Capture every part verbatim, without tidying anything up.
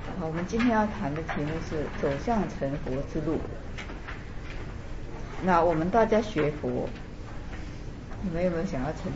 好，我们今天要谈的题目是走向成佛之路。那我们大家学佛，你们有没有想要成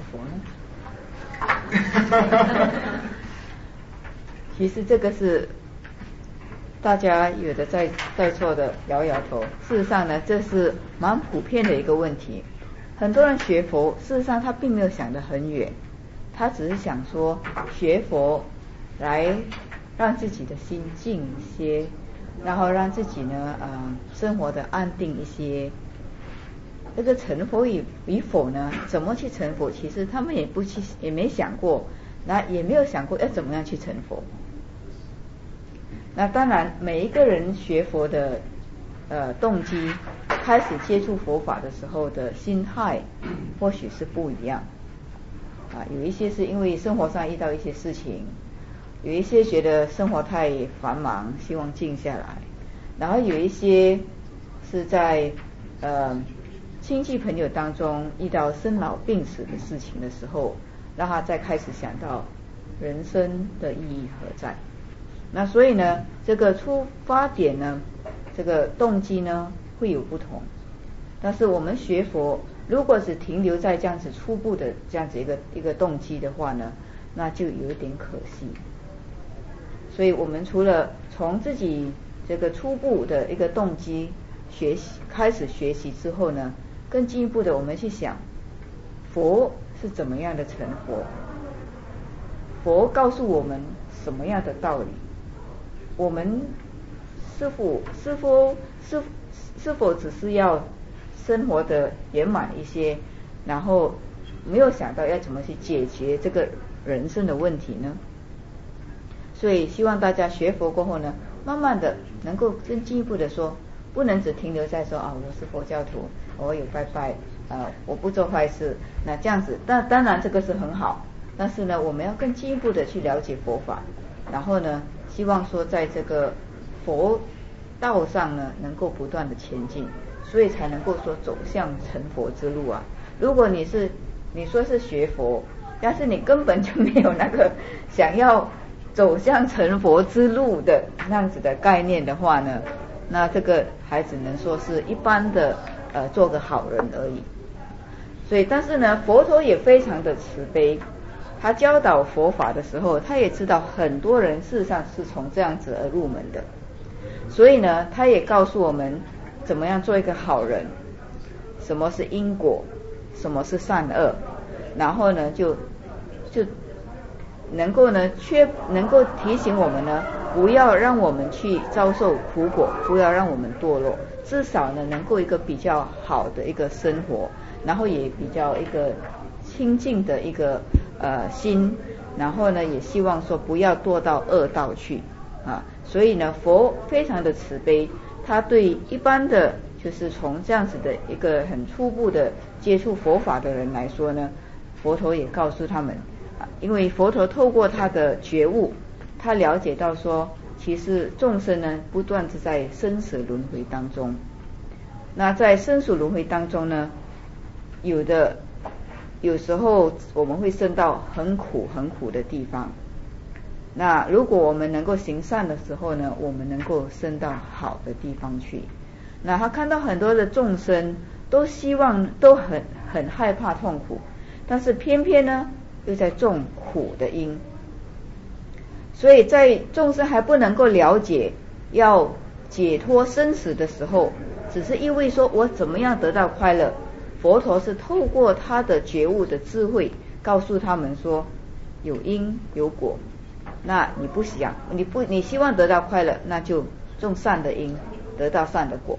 佛呢？其实这个是大家有的在在座的摇摇头，事实上呢，这是蛮普遍的一个问题。很多人学佛，事实上他并没有想得很远，他只是想说学佛来让自己的心静一些，然后让自己呢呃生活的安定一些。这个成佛与与否呢，怎么去成佛，其实他们也不去也没想过，那也没有想过要怎么样去成佛。那当然每一个人学佛的呃动机，开始接触佛法的时候的心态或许是不一样啊，有一些是因为生活上遇到一些事情，有一些觉得生活太繁忙，希望静下来，然后有一些是在呃亲戚朋友当中遇到生老病死的事情的时候，让他再开始想到人生的意义何在。那所以呢，这个出发点呢，这个动机呢会有不同。但是我们学佛，如果是停留在这样子初步的这样子一个一个动机的话呢，那就有一点可惜。所以我们除了从自己这个初步的一个动机学习开始学习之后呢，更进一步的我们去想佛是怎么样的成佛，佛告诉我们什么样的道理，我们是否是否是是否只是要生活的圆满一些，然后没有想到要怎么去解决这个人生的问题呢？所以希望大家学佛过后呢，慢慢的能够更进一步的说，不能只停留在说啊，我是佛教徒，我有拜拜，呃，我不做坏事，那这样子，但当然这个是很好，但是呢，我们要更进一步的去了解佛法，然后呢，希望说在这个佛道上呢，能够不断的前进，所以才能够说走向成佛之路啊。如果你是你说是学佛，但是你根本就没有那个想要走向成佛之路的那样子的概念的话呢，那这个还只能说是一般的呃做个好人而已。所以但是呢，佛陀也非常的慈悲，他教导佛法的时候，他也知道很多人事实上是从这样子而入门的，所以呢，他也告诉我们怎么样做一个好人，什么是因果，什么是善恶，然后呢就就能够呢缺能够提醒我们呢，不要让我们去遭受苦果，不要让我们堕落，至少呢能够一个比较好的一个生活，然后也比较一个清净的一个呃心，然后呢也希望说不要堕到恶道去啊。所以呢，佛非常的慈悲，他对一般的就是从这样子的一个很初步的接触佛法的人来说呢，佛陀也告诉他们，因为佛陀透过他的觉悟，他了解到说，其实众生呢不断是在生死轮回当中，那在生死轮回当中呢，有的有时候我们会生到很苦很苦的地方，那如果我们能够行善的时候呢，我们能够生到好的地方去。那他看到很多的众生都希望都很很害怕痛苦，但是偏偏呢又在种苦的因，所以在众生还不能够了解要解脱生死的时候，只是因为说我怎么样得到快乐，佛陀是透过他的觉悟的智慧告诉他们说，有因有果，那你不想你不你希望得到快乐，那就种善的因，得到善的果。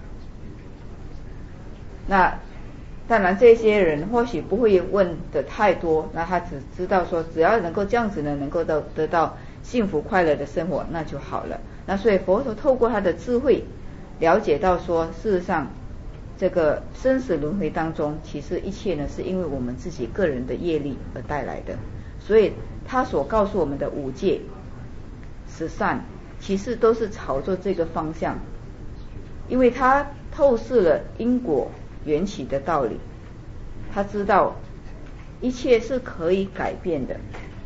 那当然这些人或许不会问的太多，那他只知道说只要能够这样子呢，能够得得到幸福快乐的生活，那就好了。那所以佛陀透过他的智慧了解到说，事实上这个生死轮回当中，其实一切呢是因为我们自己个人的业力而带来的，所以他所告诉我们的五戒十善，其实都是朝着这个方向，因为他透视了因果缘起的道理，他知道一切是可以改变的，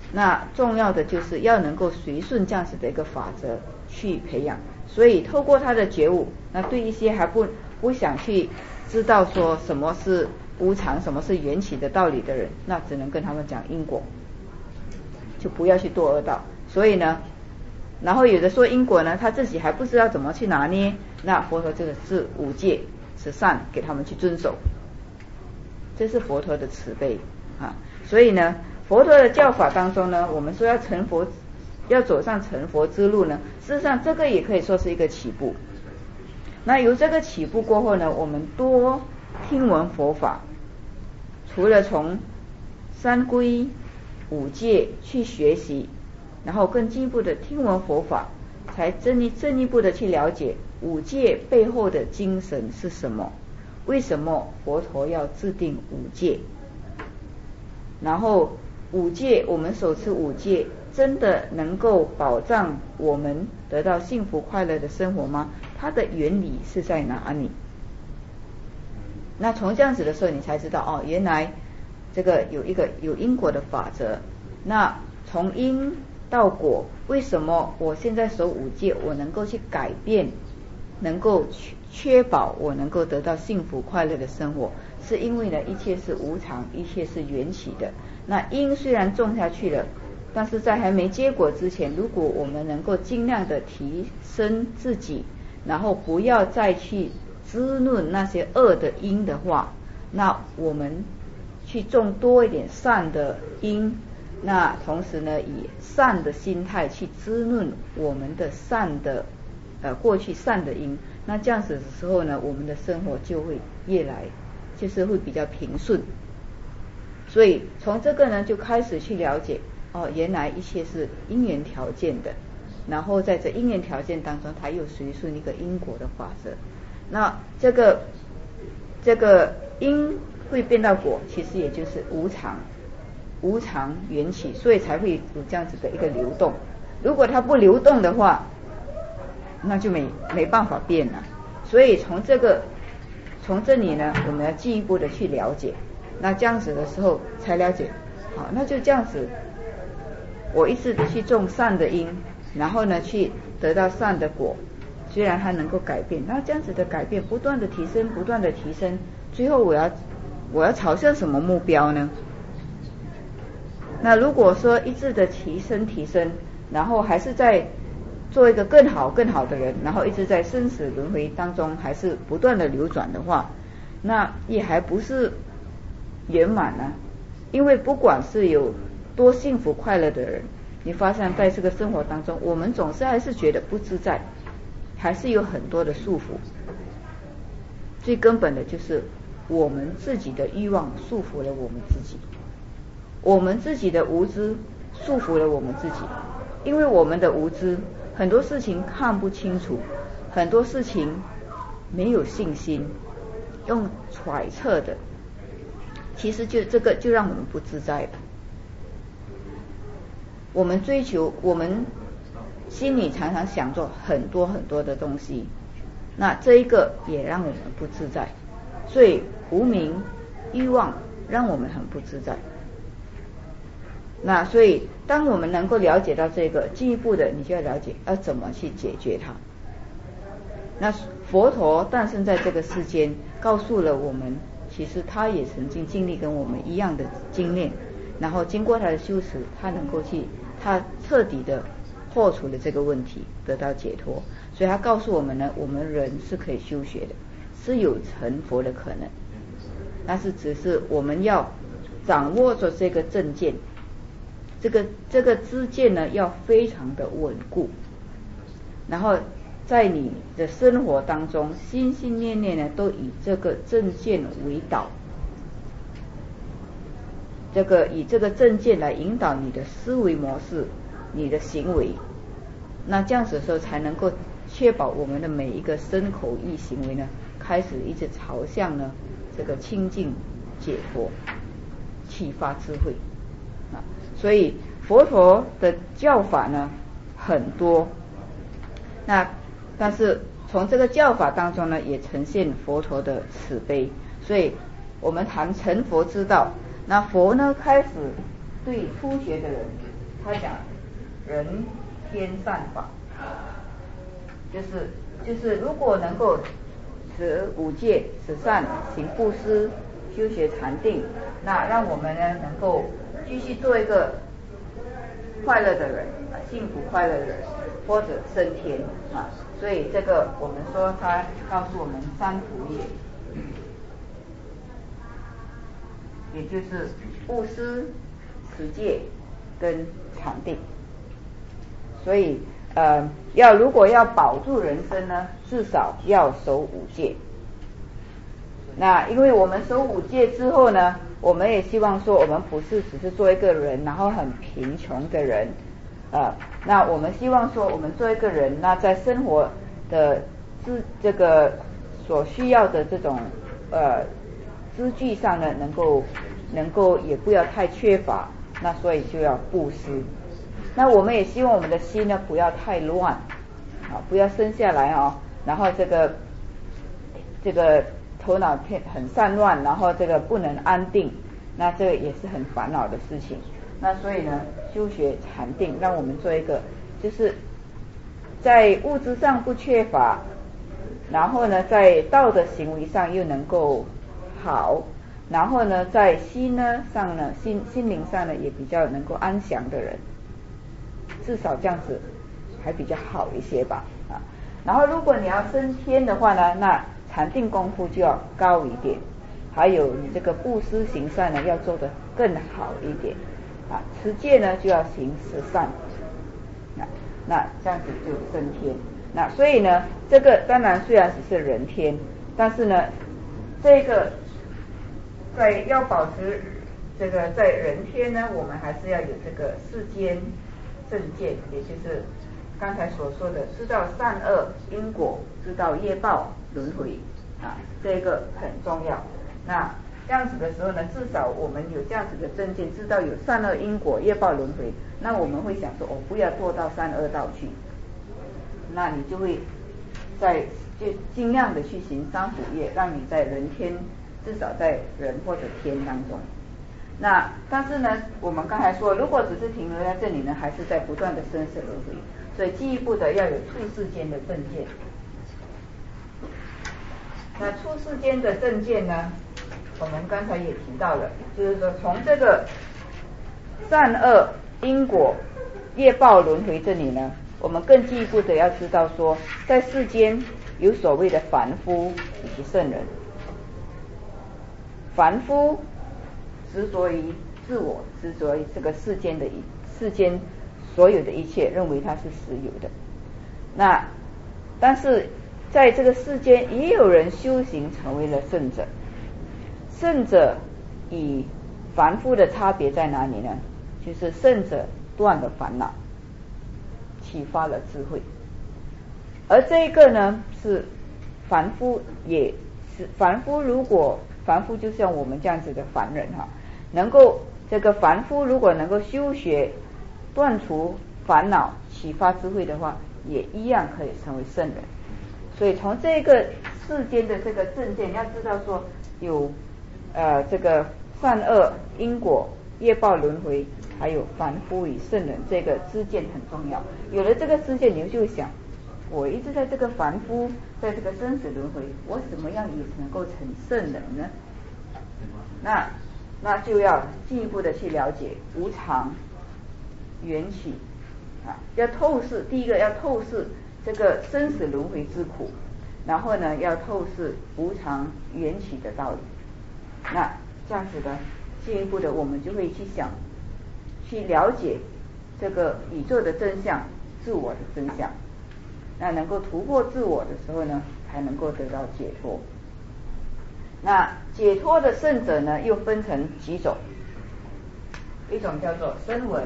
那重要的就是要能够随顺这样子的一个法则去培养。所以透过他的觉悟，那对一些还不不想去知道说什么是无常，什么是缘起的道理的人，那只能跟他们讲因果，就不要去堕恶道。所以呢，然后有的说因果呢，他自己还不知道怎么去拿捏，那佛陀这个是五戒十善给他们去遵守，这是佛陀的慈悲啊。所以呢，佛陀的教法当中呢，我们说要成佛，要走上成佛之路呢，事实上这个也可以说是一个起步。那由这个起步过后呢，我们多听闻佛法，除了从三皈五戒去学习，然后更进一步的听闻佛法，才进一进一步的去了解五戒背后的精神是什么，为什么佛陀要制定五戒，然后五戒我们手持五戒真的能够保障我们得到幸福快乐的生活吗？它的原理是在哪里？那从这样子的时候你才知道哦，原来这个有一个有因果的法则。那从因到果，为什么我现在守五戒我能够去改变，能够确保我能够得到幸福快乐的生活，是因为呢一切是无常，一切是缘起的。那因虽然种下去了，但是在还没结果之前，如果我们能够尽量的提升自己，然后不要再去滋润那些恶的因的话，那我们去种多一点善的因，那同时呢以善的心态去滋润我们的善的呃过去善的因，那这样子的时候呢，我们的生活就会越来就是会比较平顺。所以从这个呢就开始去了解哦，原来一切是因缘条件的，然后在这因缘条件当中，它又随顺一个因果的法则。那这个这个因会变到果，其实也就是无常，无常缘起，所以才会有这样子的一个流动。如果它不流动的话，那就没没办法变了。所以从这个从这里呢，我们要进一步的去了解。那这样子的时候才了解，好，那就这样子，我一直去种善的因，然后呢去得到善的果，虽然它能够改变，那这样子的改变不断的提升，不断的提升，最后我要我要朝向什么目标呢？那如果说一直的提升提升，然后还是在做一个更好更好的人，然后一直在生死轮回当中还是不断的流转的话，那也还不是圆满呢。因为不管是有多幸福快乐的人，你发现在这个生活当中，我们总是还是觉得不自在，还是有很多的束缚。最根本的就是我们自己的欲望束缚了我们自己，我们自己的无知束缚了我们自己。因为我们的无知，很多事情看不清楚，很多事情没有信心，用揣测的，其实就这个就让我们不自在了。我们追求，我们心里常常想着很多很多的东西，那这一个也让我们不自在。所以无明欲望让我们很不自在。那所以当我们能够了解到这个，进一步的你就要了解要怎么去解决它。那佛陀诞生在这个世间，告诉了我们，其实他也曾经经历跟我们一样的经验，然后经过他的修持，他能够去他彻底的破除了这个问题，得到解脱。所以他告诉我们呢，我们人是可以修学的，是有成佛的可能，但是只是我们要掌握着这个正见，这个这个知见呢要非常的稳固，然后在你的生活当中心心念念呢都以这个正见为导，这个以这个正见来引导你的思维模式，你的行为，那这样子的时候才能够确保我们的每一个身口意行为呢开始一直朝向呢这个清净解脱，启发智慧啊。所以佛陀的教法呢很多，那但是从这个教法当中呢也呈现佛陀的慈悲。所以我们谈成佛之道，那佛呢开始对初学的人他讲人天善法，就是就是如果能够持五戒、持善、行布施、修学禅定，那让我们呢能够继续做一个快乐的人，幸福快乐的人，或者升天啊。所以这个我们说他告诉我们三福业，也就是布施、持戒跟禅定。所以呃，要如果要保住人生呢，至少要守五戒。那因为我们守五戒之后呢，我们也希望说，我们不是只是做一个人，然后很贫穷的人，呃，那我们希望说，我们做一个人，那在生活的资这个所需要的这种呃资具上呢，能够能够也不要太缺乏，那所以就要布施。那我们也希望我们的心呢不要太乱，啊，不要生下来哦，然后这个这个头脑很散乱，然后这个不能安定，那这个也是很烦恼的事情。那所以呢，修学禅定，让我们做一个就是在物质上不缺乏，然后呢在道德行为上又能够好，然后呢在心呢上呢心心灵上呢也比较能够安详的人，至少这样子还比较好一些吧啊。然后如果你要升天的话呢，那禅定功夫就要高一点，还有你这个布施行善呢要做得更好一点啊，持戒呢就要行十善，那那这样子就升天。那所以呢，这个当然虽然只是人天，但是呢，这个在要保持这个在人天呢，我们还是要有这个世间正见，也就是刚才所说的知道善恶因果，知道业报轮回啊，这个很重要。那这样子的时候呢，至少我们有这样子的正见，知道有善恶因果业报轮回，那我们会想说，我、哦、不要做到善恶道去，那你就会在就尽量的去行三福业，让你在人天，至少在人或者天当中。那但是呢，我们刚才说，如果只是停留在这里呢，还是在不断的生死轮回，所以进一步的要有处世间的正见。那处世间的正见呢，我们刚才也提到了，就是说从这个善恶因果业报轮回这里呢，我们更进一步的要知道说，在世间有所谓的凡夫以及圣人。凡夫执着于自我，执着于这个世间的一世间所有的一切，认为它是实有的。那但是在这个世间也有人修行成为了圣者。圣者与凡夫的差别在哪里呢？就是圣者断了烦恼，启发了智慧，而这一个呢是凡夫，也是凡夫。如果凡夫就像我们这样子的凡人哈，能够这个凡夫如果能够修学断除烦恼启发智慧的话，也一样可以成为圣人。所以从这个世间的这个正见，要知道说有呃这个善恶因果业报轮回，还有凡夫与圣人，这个知见很重要。有了这个知见，你就想，我一直在这个凡夫，在这个生死轮回，我怎么样也能够成圣人呢？那那就要进一步的去了解无常缘起啊，要透视。第一个要透视这个生死轮回之苦，然后呢要透视无常缘起的道理。那这样子的进一步的，我们就会去想，去了解这个宇宙的真相，自我的真相。那能够突破自我的时候呢，才能够得到解脱。那解脱的圣者呢，又分成几种，一种叫做声闻。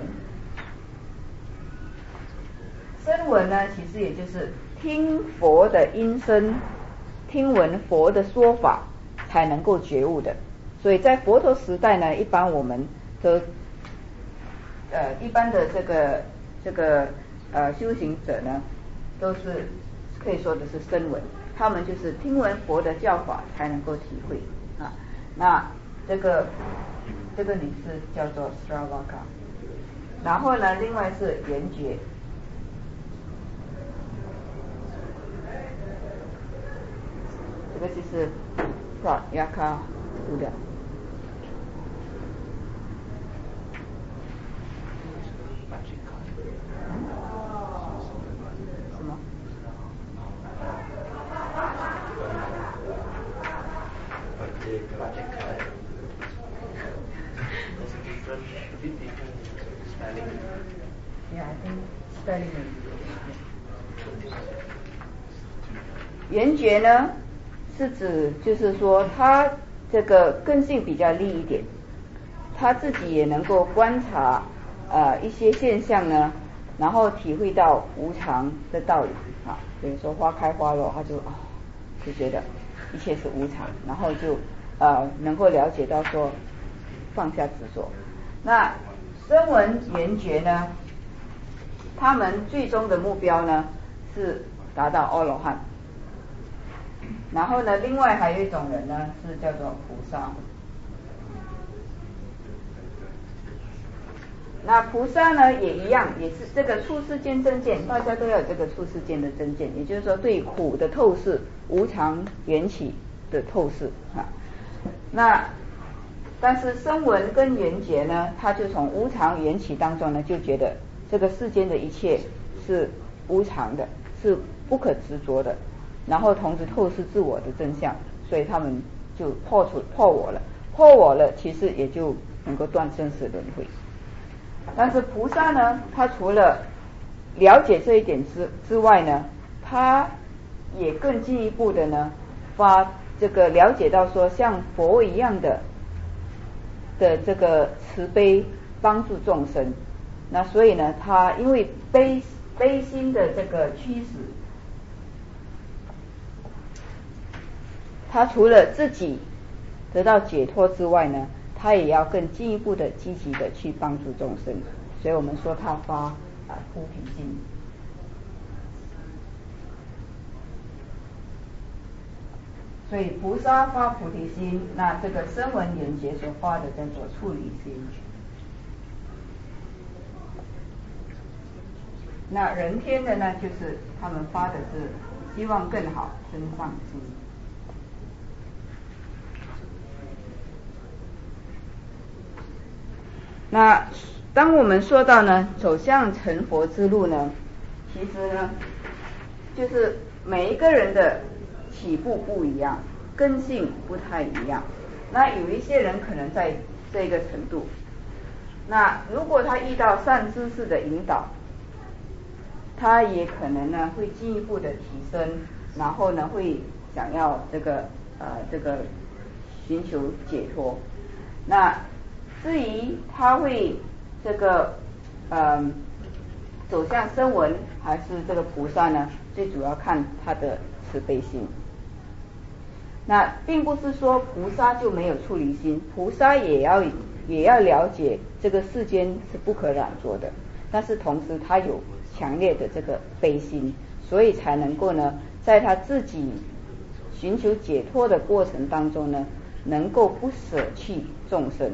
声闻呢，其实也就是听佛的音声，听闻佛的说法才能够觉悟的。所以在佛陀时代呢，一般我们都呃一般的这个这个呃修行者呢，都是可以说的是声闻，他们就是听闻佛的教法才能够体会啊。那这个这个女士叫做 Stravaka， 然后呢，另外是圆觉，这个就是pra yaka buddha。什么？Yeah, I think spelling is. 圆觉呢，是指就是说他这个根性比较利一点，他自己也能够观察呃一些现象呢，然后体会到无常的道理啊，比如说花开花落，他就啊、哦、就觉得一切是无常，然后就呃能够了解到说放下执着。那声闻缘觉呢，他们最终的目标呢是达到阿罗汉。然后呢，另外还有一种人呢是叫做菩萨。那菩萨呢也一样，也是这个出世间真见，大家都要有这个出世间的真见，也就是说对苦的透视，无常缘起的透视啊。那但是声闻跟缘觉呢，他就从无常缘起当中呢，就觉得这个世间的一切是无常的，是不可执着的，然后同时透视自我的真相，所以他们就破除破我了，破我了，其实也就能够断生死轮回。但是菩萨呢，他除了了解这一点之之外呢，他也更进一步的呢，发这个了解到说像佛一样的的这个慈悲帮助众生。那所以呢，他因为悲悲心的这个驱使，他除了自己得到解脱之外呢，他也要更进一步的积极的去帮助众生，所以我们说他发啊菩提心。所以菩萨发菩提心，那这个声闻缘觉所发的叫做处离心。那人天的呢，就是他们发的是希望更好，增上心。那当我们说到呢，走向成佛之路呢，其实呢，就是每一个人的起步不一样，根性不太一样。那有一些人可能在这个程度，那如果他遇到善知识的引导，他也可能呢会进一步的提升，然后呢会想要这个呃这个寻求解脱。那至于他会这个呃走向声闻还是这个菩萨呢，最主要看他的慈悲心。那并不是说菩萨就没有出离心，菩萨也要也要了解这个世间是不可染着的，但是同时他有强烈的这个悲心，所以才能够呢在他自己寻求解脱的过程当中呢，能够不舍弃众生。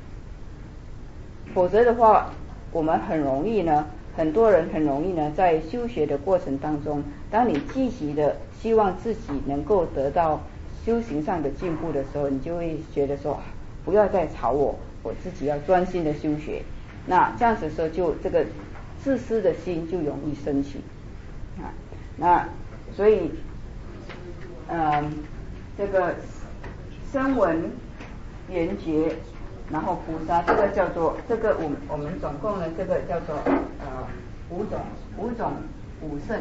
否则的话，我们很容易呢，很多人很容易呢在修学的过程当中，当你积极的希望自己能够得到修行上的进步的时候，你就会觉得说不要再吵我，我自己要专心的修学。那这样子的时候，就这个自私的心就容易升起啊。那所以嗯这个声闻缘觉然后菩萨，这个叫做这个我我们总共呢这个叫做呃五种五种五圣。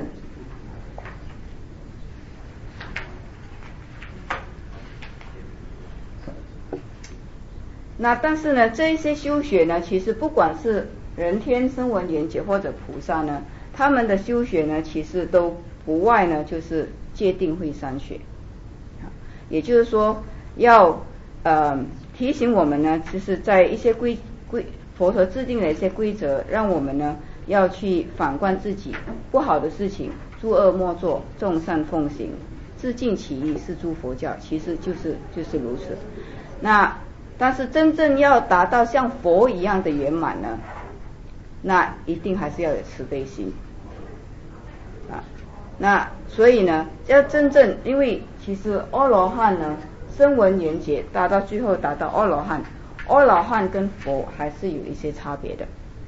那但是呢，这一些修学呢，其实不管是人天声闻缘觉或者菩萨呢，他们的修学呢，其实都不外呢就是戒定慧三学。也就是说，要呃提醒我们呢，就是在一些规规佛陀制定的一些规则，让我们呢要去反观自己，不好的事情诸恶莫作，众善奉行，自净其意，是诸佛教，其实就是就是如此。那但是真正要达到像佛一样的圆满呢， 那一定还是要有慈悲心啊。那所以呢，要真正，因为其实阿罗汉呢，声闻缘觉达到最后达到阿罗汉，阿罗汉跟佛还是有一些差别的。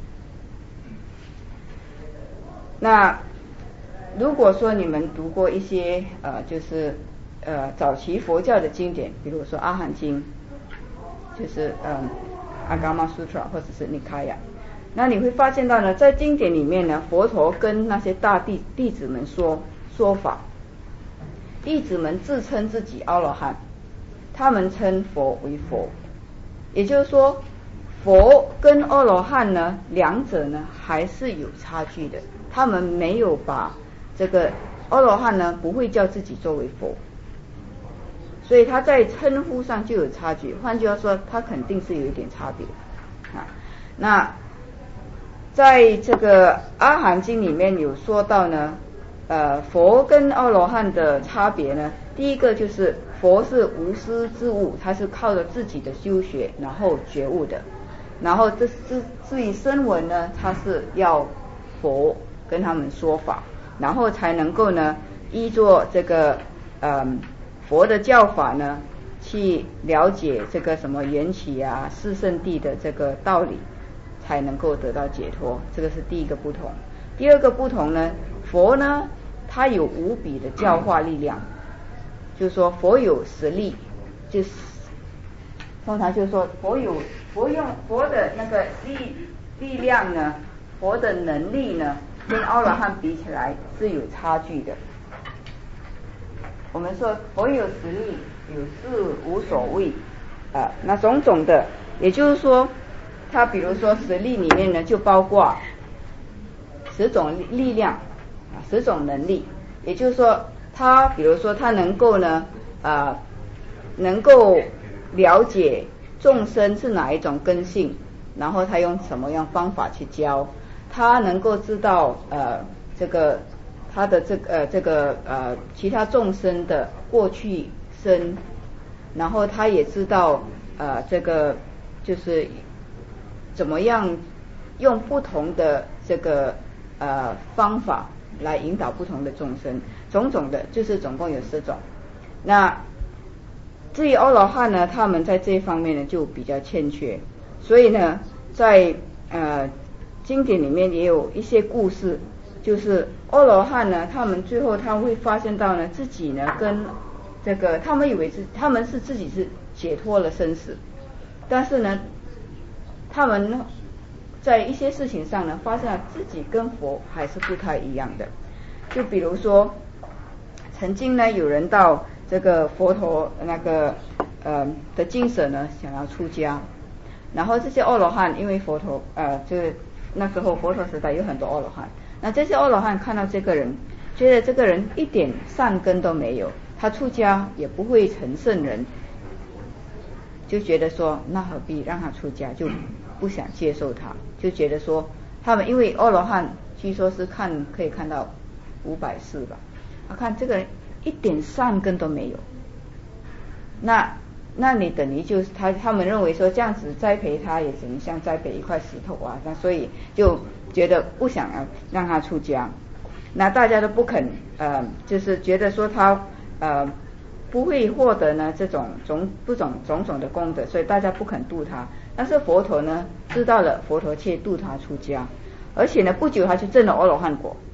那如果说你们读过一些呃，就是呃早期佛教的经典，比如说阿含经，就是嗯阿伽玛苏特拉或者是尼卡雅，那你会发现到呢，在经典里面呢，佛陀跟那些大弟弟子们说说法，弟子们自称自己阿罗汉，他们称佛为佛，也就是说佛跟阿罗汉呢，两者呢还是有差距的，他们没有把这个阿罗汉呢不会叫自己作为佛，所以他在称呼上就有差距，换句话说他肯定是有一点差别啊。那在这个阿含经里面有说到呢，呃佛跟阿罗汉的差别呢，第一个就是佛是无师自悟，他是靠着自己的修学然后觉悟的，然后这至至于声闻呢，他是要佛跟他们说法，然后才能够呢依着这个嗯佛的教法呢去了解这个什么缘起啊四圣谛的这个道理，才能够得到解脱，这个是第一个不同。第二个不同呢，佛呢他有无比的教化力量，就是说佛有实力，就是通常就是说佛有佛用佛的那个力力量呢，佛的能力呢跟阿罗汉比起来是有差距的。我们说佛有实力，有事无所谓啊，那种种的，也就是说他比如说实力里面呢就包括十种力量啊，十种能力，也就是说他比如说他能够呢啊能够了解众生是哪一种根性，然后他用什么样方法去教，他能够知道呃这个他的这个呃这个呃其他众生的过去生，然后他也知道呃这个就是怎么样用不同的这个呃方法来引导不同的众生，种种的，就是总共有十种。那至于阿罗汉呢，他们在这一方面呢就比较欠缺，所以呢在呃经典里面也有一些故事，就是阿罗汉呢他们最后他会发现到呢自己呢跟这个他们以为是他们是自己是解脱了生死，但是呢他们在一些事情上呢发现了自己跟佛还是不太一样的。就比如说曾经呢有人到这个佛陀那个呃的精舍呢想要出家，然后这些阿罗汉因为佛陀呃就是那时候佛陀时代有很多阿罗汉，那这些阿罗汉看到这个人，觉得这个人一点善根都没有，他出家也不会成圣人，就觉得说那何必让他出家，就不想接受他，就觉得说他们因为阿罗汉据说是看可以看到五百世吧，他看这个人一点善根都没有，那那你等于就是他他们认为说这样子栽培他也只能像栽培一块石头啊，那所以就觉得不想要让他出家，那大家都不肯呃就是觉得说他呃不会获得呢这种种不种种种的功德，所以大家不肯度他。但是佛陀呢知道了，佛陀却度他出家，而且呢不久他就证了阿罗汉果。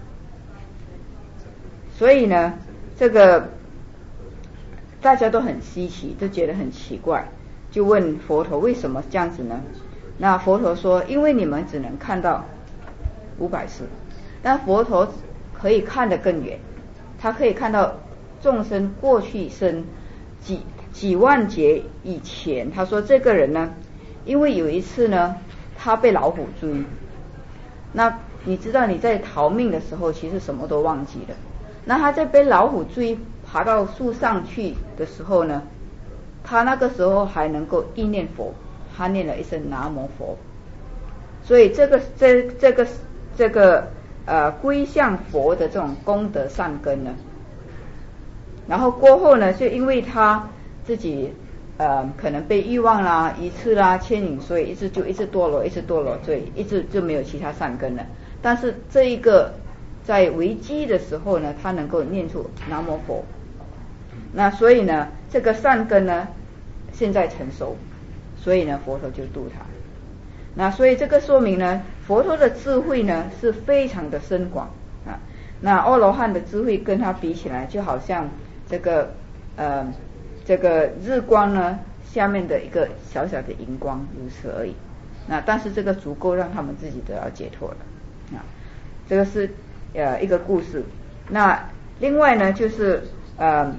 所以呢这个大家都很稀奇，都觉得很奇怪，就问佛陀为什么这样子呢？那佛陀说因为你们只能看到五百世，但佛陀可以看得更远，他可以看到众生过去生几几万劫以前。他说这个人呢因为有一次呢他被老虎追，那你知道你在逃命的时候其实什么都忘记了，那他在被老虎追爬到树上去的时候呢，他那个时候还能够意念佛，他念了一声南无佛，所以这个这这个这个呃归向佛的这种功德善根呢，然后过后呢就因为他自己呃可能被欲望啦、愚痴啦牵引，所以一直就一直堕落，一直堕落，所以一直就没有其他善根了。但是这一个在危机的时候呢，他能够念出南无佛，那所以呢，这个善根呢现在成熟，所以呢佛陀就度他。那所以这个说明呢，佛陀的智慧呢是非常的深广啊。那阿罗汉的智慧跟他比起来，就好像这个呃这个日光呢下面的一个小小的荧光，如此而已。那但是这个足够让他们自己得到解脱了啊。这个是呃一个故事。那另外呢就是呃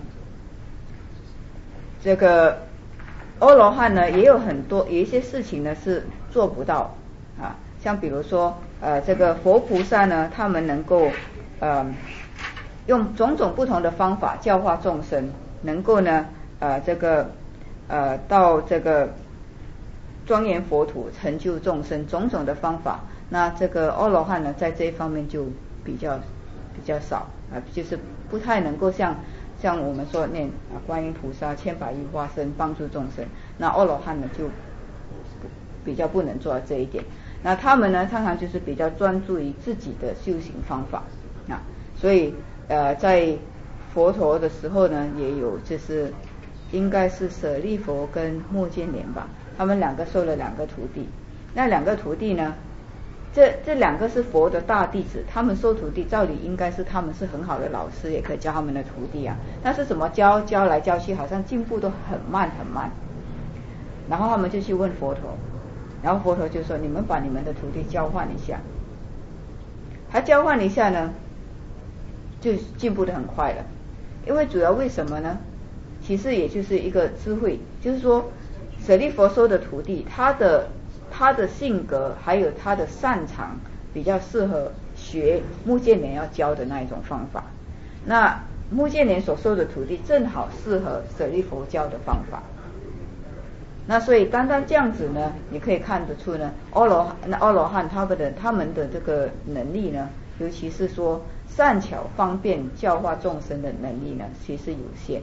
这个阿罗汉呢也有很多有一些事情呢是做不到啊，像比如说呃这个佛菩萨呢，他们能够呃用种种不同的方法教化众生，能够呢呃这个呃到这个庄严佛土成就众生种种的方法。那这个阿罗汉呢在这一方面就比较比较少啊，就是不太能够像像我们说念啊观音菩萨千百亿化身帮助众生，那阿罗汉呢就比较不能做到这一点。那他们呢常常就是比较专注于自己的修行方法啊，所以呃在佛陀的时候呢，也有就是应该是舍利佛跟目犍连吧，他们两个收了两个徒弟。那两个徒弟呢，这这两个是佛的大弟子，他们收徒弟，照理应该是他们是很好的老师，也可以教他们的徒弟啊。但是怎么教教来教去，好像进步都很慢很慢。然后他们就去问佛陀，然后佛陀就说：“你们把你们的徒弟交换一下。”他交换一下呢，就进步得很快了。因为主要为什么呢？其实也就是一个智慧，就是说舍利佛收的徒弟，他的他的性格还有他的擅长，比较适合学目犍连要教的那一种方法。那目犍连所收的徒弟正好适合舍利佛教的方法。那所以单单这样子呢，你可以看得出呢，阿罗那阿罗汉他们的他们的这个能力呢，尤其是说善巧方便教化众生的能力呢，其实有限。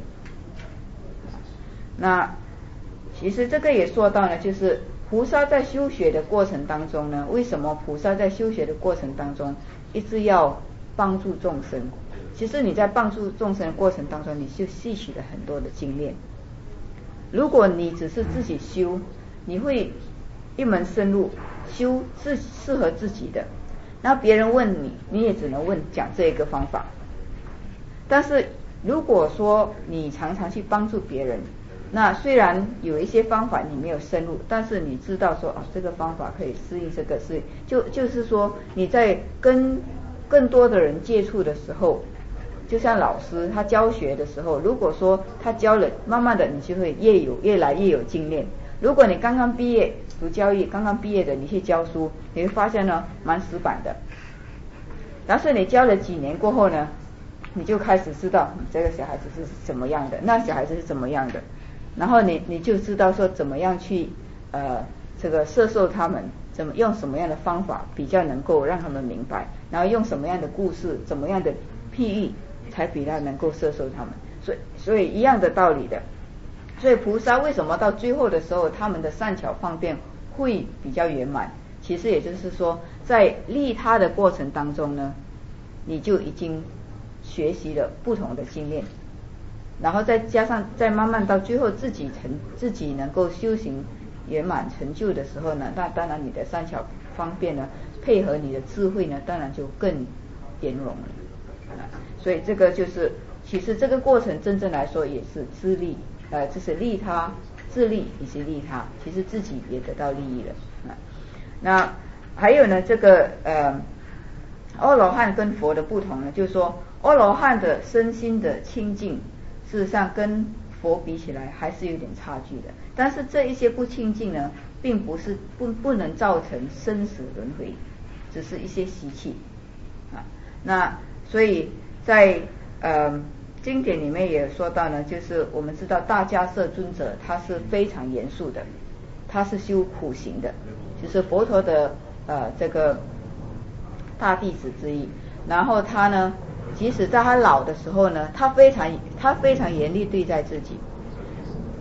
那其实这个也说到呢，就是菩萨在修学的过程当中呢，为什么菩萨在修学的过程当中一直要帮助众生？其实你在帮助众生的过程当中，你就吸取了很多的经验。如果你只是自己修，你会一门深入修自适合自己的，然后别人问你，你也只能问讲这个方法。但是如果说你常常去帮助别人，那虽然有一些方法你没有深入，但是你知道说啊，这个方法可以适应这个适应，就就是说你在跟更多的人接触的时候，就像老师他教学的时候，如果说他教了，慢慢的你就会越有越来越有经验。如果你刚刚毕业读教育，刚刚毕业的你去教书，你会发现呢蛮死板的。但是你教了几年过后呢，你就开始知道、嗯、这个小孩子是怎么样的，那小孩子是怎么样的，然后你你就知道说怎么样去呃这个摄受他们，怎么用什么样的方法比较能够让他们明白，然后用什么样的故事，怎么样的譬喻才比较能够摄受他们。所以所以一样的道理的，所以菩萨为什么到最后的时候他们的善巧方便会比较圆满，其实也就是说在利他的过程当中呢，你就已经学习了不同的经验，然后再加上再慢慢到最后自己成自己能够修行圆满成就的时候呢，那当然你的善巧方便呢配合你的智慧呢，当然就更圆融了。所以这个就是其实这个过程真正来说也是自利，呃，就是利他、自利以及利他，其实自己也得到利益了。啊，那还有呢，这个呃，阿罗汉跟佛的不同呢，就是说阿罗汉的身心的清净，事实上跟佛比起来还是有点差距的。但是这一些不清净呢，并不是不不能造成生死轮回，只是一些习气啊。那所以在呃经典里面也说到呢，就是我们知道大迦叶尊者他是非常严肃的，他是修苦行的，就是佛陀的呃这个大弟子之一。然后他呢，即使在他老的时候呢，他非常他非常严厉对待自己，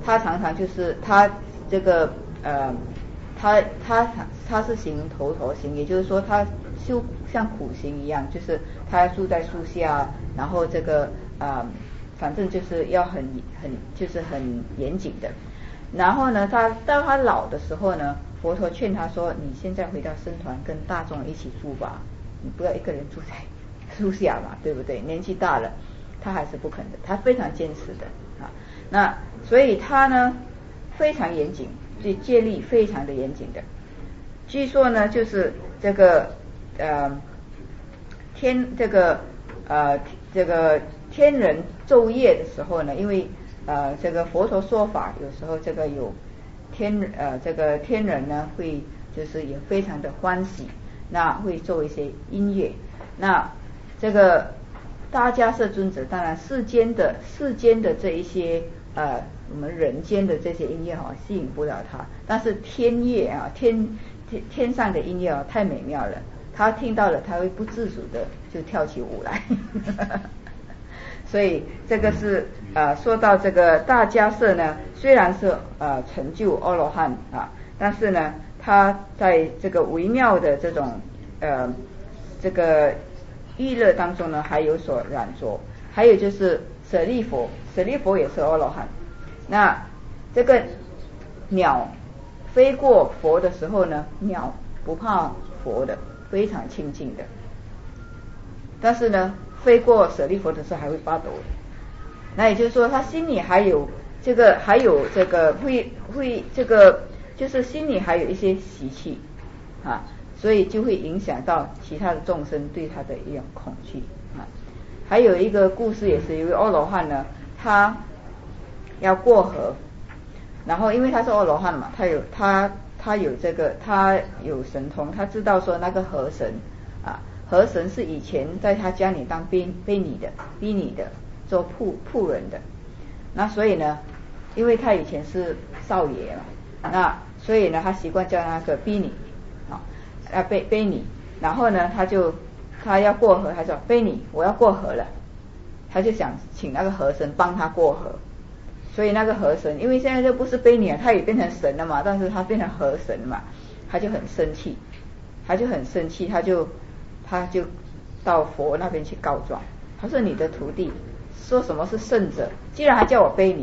他常常就是他这个呃，他他他是行头陀行，也就是说他修像苦行一样，就是他住在树下，然后这个呃，反正就是要很很就是很严谨的。然后呢，他到他老的时候呢，佛陀劝他说：“你现在回到僧团跟大众一起住吧，你不要一个人住在树下嘛，对不对？年纪大了，他还是不肯的，他非常坚持的啊。那所以他呢非常严谨，对戒律非常的严谨的。据说呢，就是这个呃天这个呃这个天人昼夜的时候呢，因为呃这个佛陀说法，有时候这个有天呃这个天人呢会就是也非常的欢喜，那会做一些音乐。那这个大迦叶尊者，当然世间的世间的这一些呃我们人间的这些音乐哈、哦、吸引不了他，但是天乐啊天天天上的音乐啊太美妙了，他听到了他会不自主的就跳起舞来。所以这个是呃说到这个大迦叶呢，虽然是呃成就阿罗汉啊，但是呢他在这个微妙的这种呃这个欲乐当中呢还有所染着。还有就是舍利佛，舍利佛也是阿罗汉。那这个鸟飞过佛的时候呢，鸟不怕佛的，非常清净的，但是呢飞过舍利佛的时候还会发抖的。那也就是说他心里还有这个还有这个会会这个就是心里还有一些习气啊，所以就会影响到其他的众生对他的一种恐惧啊。还有一个故事也是，一位阿罗汉呢，他要过河，然后因为他是阿罗汉嘛，他有他他有这个他有神通，他知道说那个河神啊，河神是以前在他家里当婢婢女的婢女的做仆仆人的。那所以呢，因为他以前是少爷嘛，那所以呢他习惯叫那个婢女啊啊婢婢女，然后呢他就他要过河，他说婢女我要过河了，他就想请那个河神帮他过河。所以那个河神因为现在就不是婢女，他也变成神了嘛，但是他变成河神嘛，他就很生气，他就很生气，他就他就到佛那边去告状，他说你的徒弟说什么是圣者，既然还叫我婢女。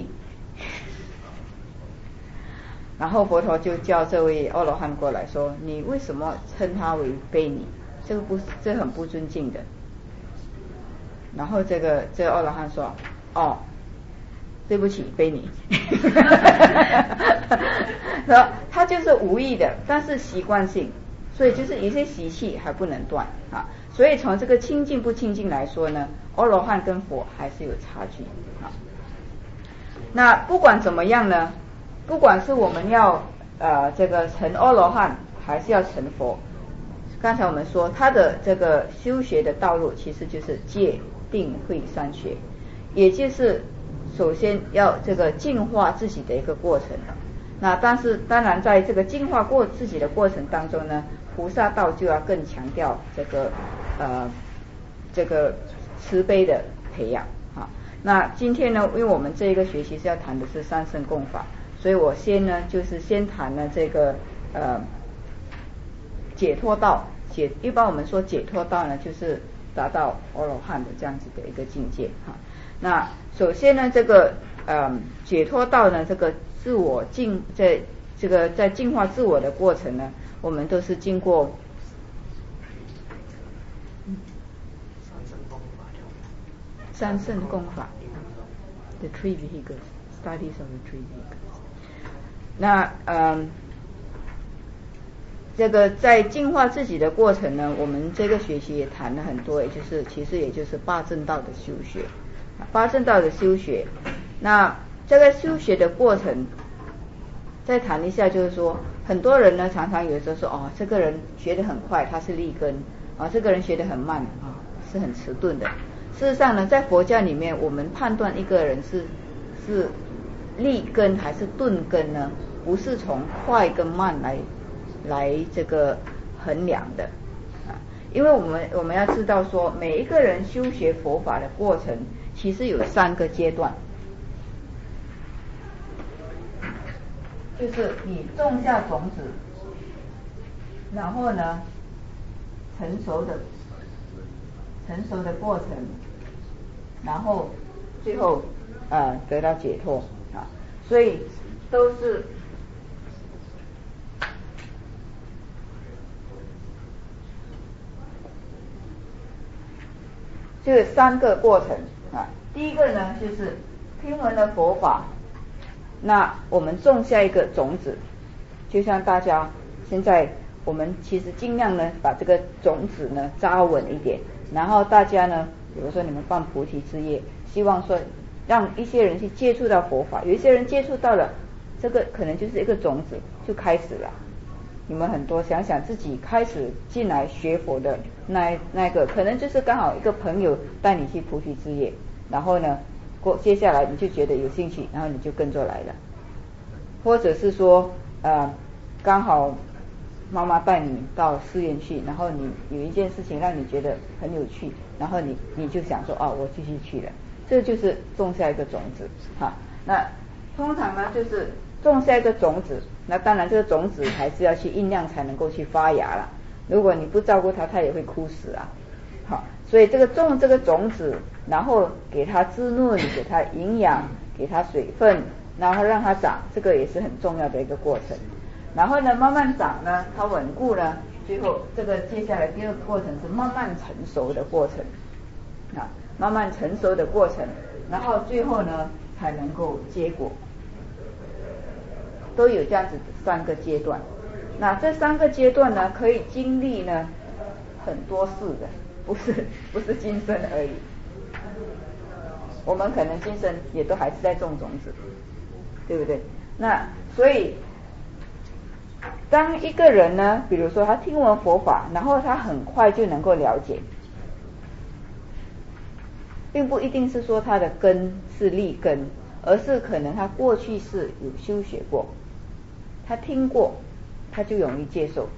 然后佛陀就叫这位阿罗汉过来说，你为什么称他为婢女，这个不这很不尊敬的。然后这个这个阿罗汉说，哦对不起婢女。说他就是无意的，但是习惯性，所以就是一些习气还不能断啊。所以从这个清净不清净来说呢，阿罗汉跟佛还是有差距啊。那不管怎么样呢，不管是我们要呃这个成阿罗汉还是要成佛，刚才我们说他的这个修学的道路其实就是戒定慧三学，也就是首先要这个净化自己的一个过程了。那但是当然在这个净化过自己的过程当中呢，菩萨道就要更强调这个呃这个慈悲的培养啊。那今天呢，因为我们这一个学习是要谈的是三乘共法，所以我先呢就是先谈了这个呃解脱道。解一般我们说解脱道呢，就是达到阿罗汉的这样子的一个境界哈。那首先呢，这个呃解脱道呢，这个自我进在这个在净化自我的过程呢，我们都是经过三乘共法 The Three Vehicles Studies of the Three Vehicles。 那嗯这个在净化自己的过程呢，我们这个学期也谈了很多，也就是其实也就是八正道的修学，八正道的修学。那这个修学的过程再谈一下，就是说很多人呢常常有时候说哦，这个人学得很快，他是立根啊，这个人学得很慢啊，是很迟钝的。事实上呢，在佛教里面，我们判断一个人是是立根还是钝根呢，不是从快跟慢来来这个衡量的啊，因为我们我们要知道说，每一个人修学佛法的过程其实有三个阶段。 就是你种下种子，然后呢，成熟的成熟的过程，然后最后呃得到解脱啊，所以都是这三个过程啊。第一个呢，就是听闻了佛法，那我们种下一个种子，就像大家现在我们其实尽量呢把这个种子呢扎稳一点，然后大家呢，比如说你们放菩提之业，希望说让一些人去接触到佛法，有一些人接触到了，这个可能就是一个种子就开始了。你们很多想想自己开始进来学佛的那那个，可能就是刚好一个朋友带你去菩提之业，然后呢过接下来你就觉得有兴趣，然后你就跟着来了，或者是说呃刚好妈妈带你到寺院去，然后你有一件事情让你觉得很有趣，然后你你就想说哦我继续去了，这就是种下一个种子哈。那通常呢就是种下一个种子，那当然这个种子还是要去酝酿才能够去发芽了，如果你不照顾它，它也会枯死啊。好，所以这个种这个种子，然后给它滋润，给它营养，给它水分，然后让它长，这个也是很重要的一个过程。然后呢慢慢长呢，它稳固呢，最后这个接下来第二个过程是慢慢成熟的过程啊，慢慢成熟的过程，然后最后呢才能够结果，都有这样子三个阶段。那这三个阶段呢，可以经历呢很多事的，不是不是今生而已。我们可能今生也都还是在种种子，对不对？那所以当一个人呢，比如说他听闻佛法，然后他很快就能够了解，并不一定是说他的根是利根，而是可能他过去是有修学过，他听过，他就容易接受。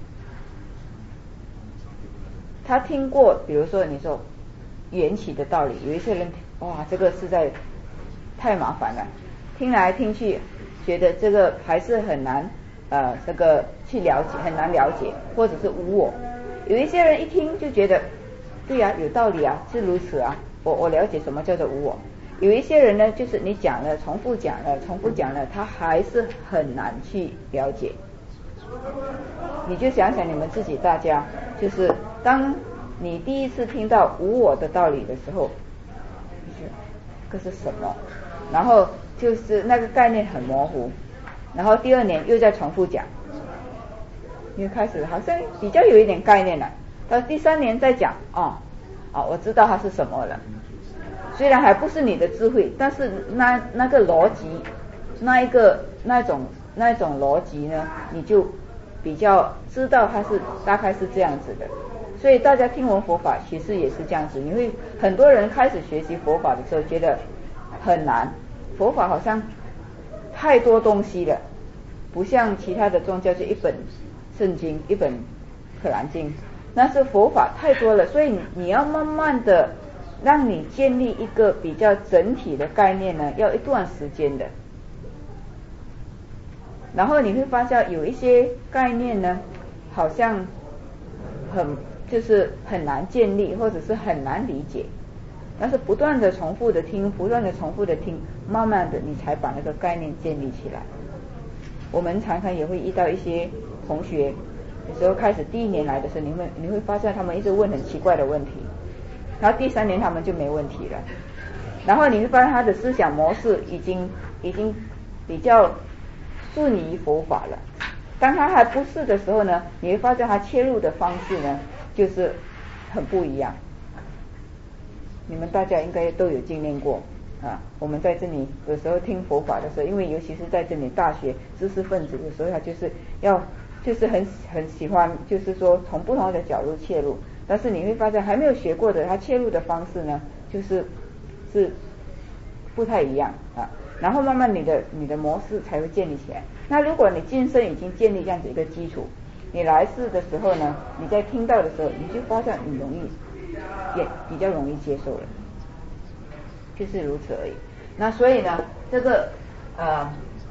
他听过，比如说你说缘起的道理，有一些人哇这个实在太麻烦了，听来听去觉得这个还是很难呃这个去了解，很难了解，或者是无我。有一些人一听就觉得对呀、啊、有道理啊，是如此啊，我我了解什么叫做无我。有一些人呢，就是你讲了重复讲了重复讲了，他还是很难去了解。你就想想你们自己，大家就是当你第一次听到无我的道理的时候，就是这是什么，然后就是那个概念很模糊，然后第二年又在重复讲，又开始好像比较有一点概念了，到第三年再讲哦哦我知道它是什么了，虽然还不是你的智慧，但是那那个逻辑，那一个那种那种逻辑呢，你就比较知道它是大概是这样子的。所以大家听闻佛法其实也是这样子，你会很多人开始学习佛法的时候觉得很难，佛法好像太多东西了，不像其他的宗教就一本圣经一本可兰经，那是佛法太多了，所以你要慢慢的让你建立一个比较整体的概念呢，要一段时间的。然后你会发现有一些概念呢好像很就是很难建立，或者是很难理解，但是不断的重复的听，不断的重复的听，慢慢的你才把那个概念建立起来。我们常常也会遇到一些同学，有时候开始第一年来的时候，你会你会发现他们一直问很奇怪的问题，然后第三年他们就没问题了，然后你会发现他的思想模式已经已经比较顺于佛法了。当他还不是的时候呢，你会发现他切入的方式呢就是很不一样。你们大家应该都有经历过啊。我们在这里有时候听佛法的时候，因为尤其是在这里大学知识分子，有时候他就是要就是很很喜欢，就是说从不同的角度切入，但是你会发现还没有学过的，他切入的方式呢就是是不太一样啊。然后慢慢你的你的模式才会建立起来。那如果你今生已经建立这样子一个基础，你来世的时候呢，你在听到的时候，你就发现你容易也比较容易接受了，就是如此而已。那所以呢，这个呃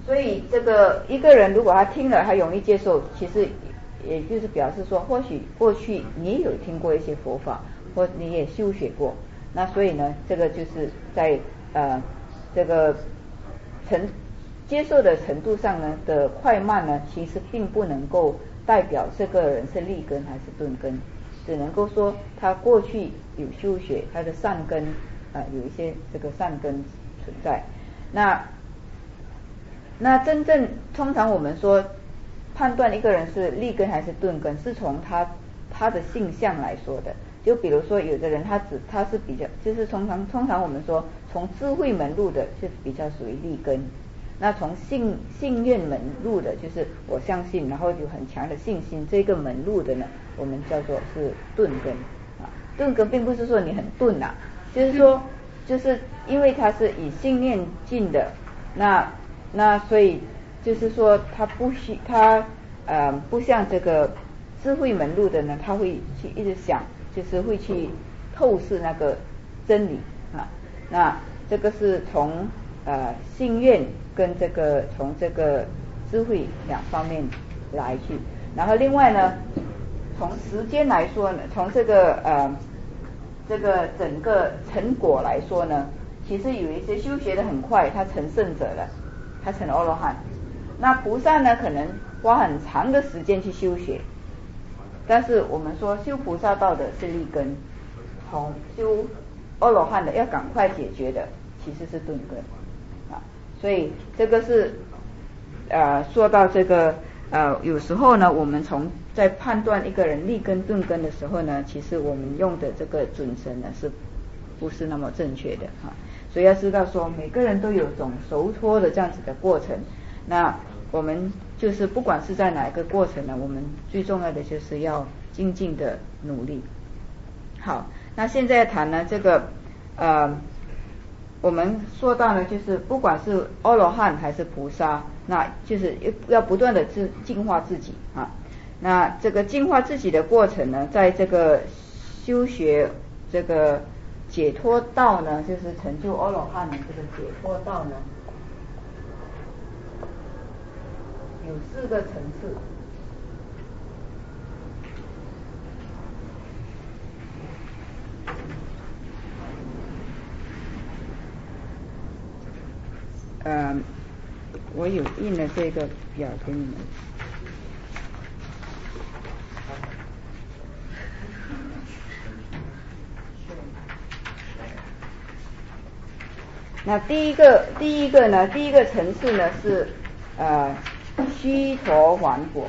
所以这个一个人如果他听了他容易接受，其实也就是表示说，或许过去你有听过一些佛法，或你也修学过，那所以呢，这个就是在呃这个程接受的程度上呢的快慢呢，其实并不能够代表这个人是利根还是钝根，只能够说他过去有修学，他的善根啊、呃、有一些这个善根存在。那那真正通常我们说判断一个人是利根还是钝根，是从他他的性相来说的。就比如说有的人他只他是比较就是通常通常我们说从智慧门入的是比较属于利根，那从信信愿门入的就是我相信然后有很强的信心，这个门入的呢我们叫做是钝根啊。钝根并不是说你很钝啊，就是说就是因为它是以信念进的，那那所以就是说他不需他呃不像这个智慧门入的呢，他会去一直想，就是会去透视那个真理啊。那这个是从呃信愿跟这个从这个智慧两方面来去，然后另外呢，从时间来说呢，从这个呃这个整个成果来说呢，其实有一些修学的很快，他成圣者了，他成了阿罗汉。那菩萨呢，可能花很长的时间去修学，但是我们说修菩萨道的是利根，从修阿罗汉的要赶快解决的其实是钝根啊。所以这个是呃说到这个呃有时候呢，我们从在判断一个人利根钝根的时候呢，其实我们用的这个准绳呢是不是那么正确的啊？所以要知道说每个人都有种熟脱的这样子的过程，那我们就是不管是在哪一个过程呢，我们最重要的就是要精进的努力。好，那现在谈呢这个呃我们说到呢，就是不管是阿罗汉还是菩萨，那就是要不断的自净化自己啊。那这个净化自己的过程呢，在这个修学这个解脱道呢，就是成就阿罗汉的这个解脱道呢，有四个层次。呃，我有印了这个表给你们。那第一个第一个呢，第一个层次呢是呃须陀洹果。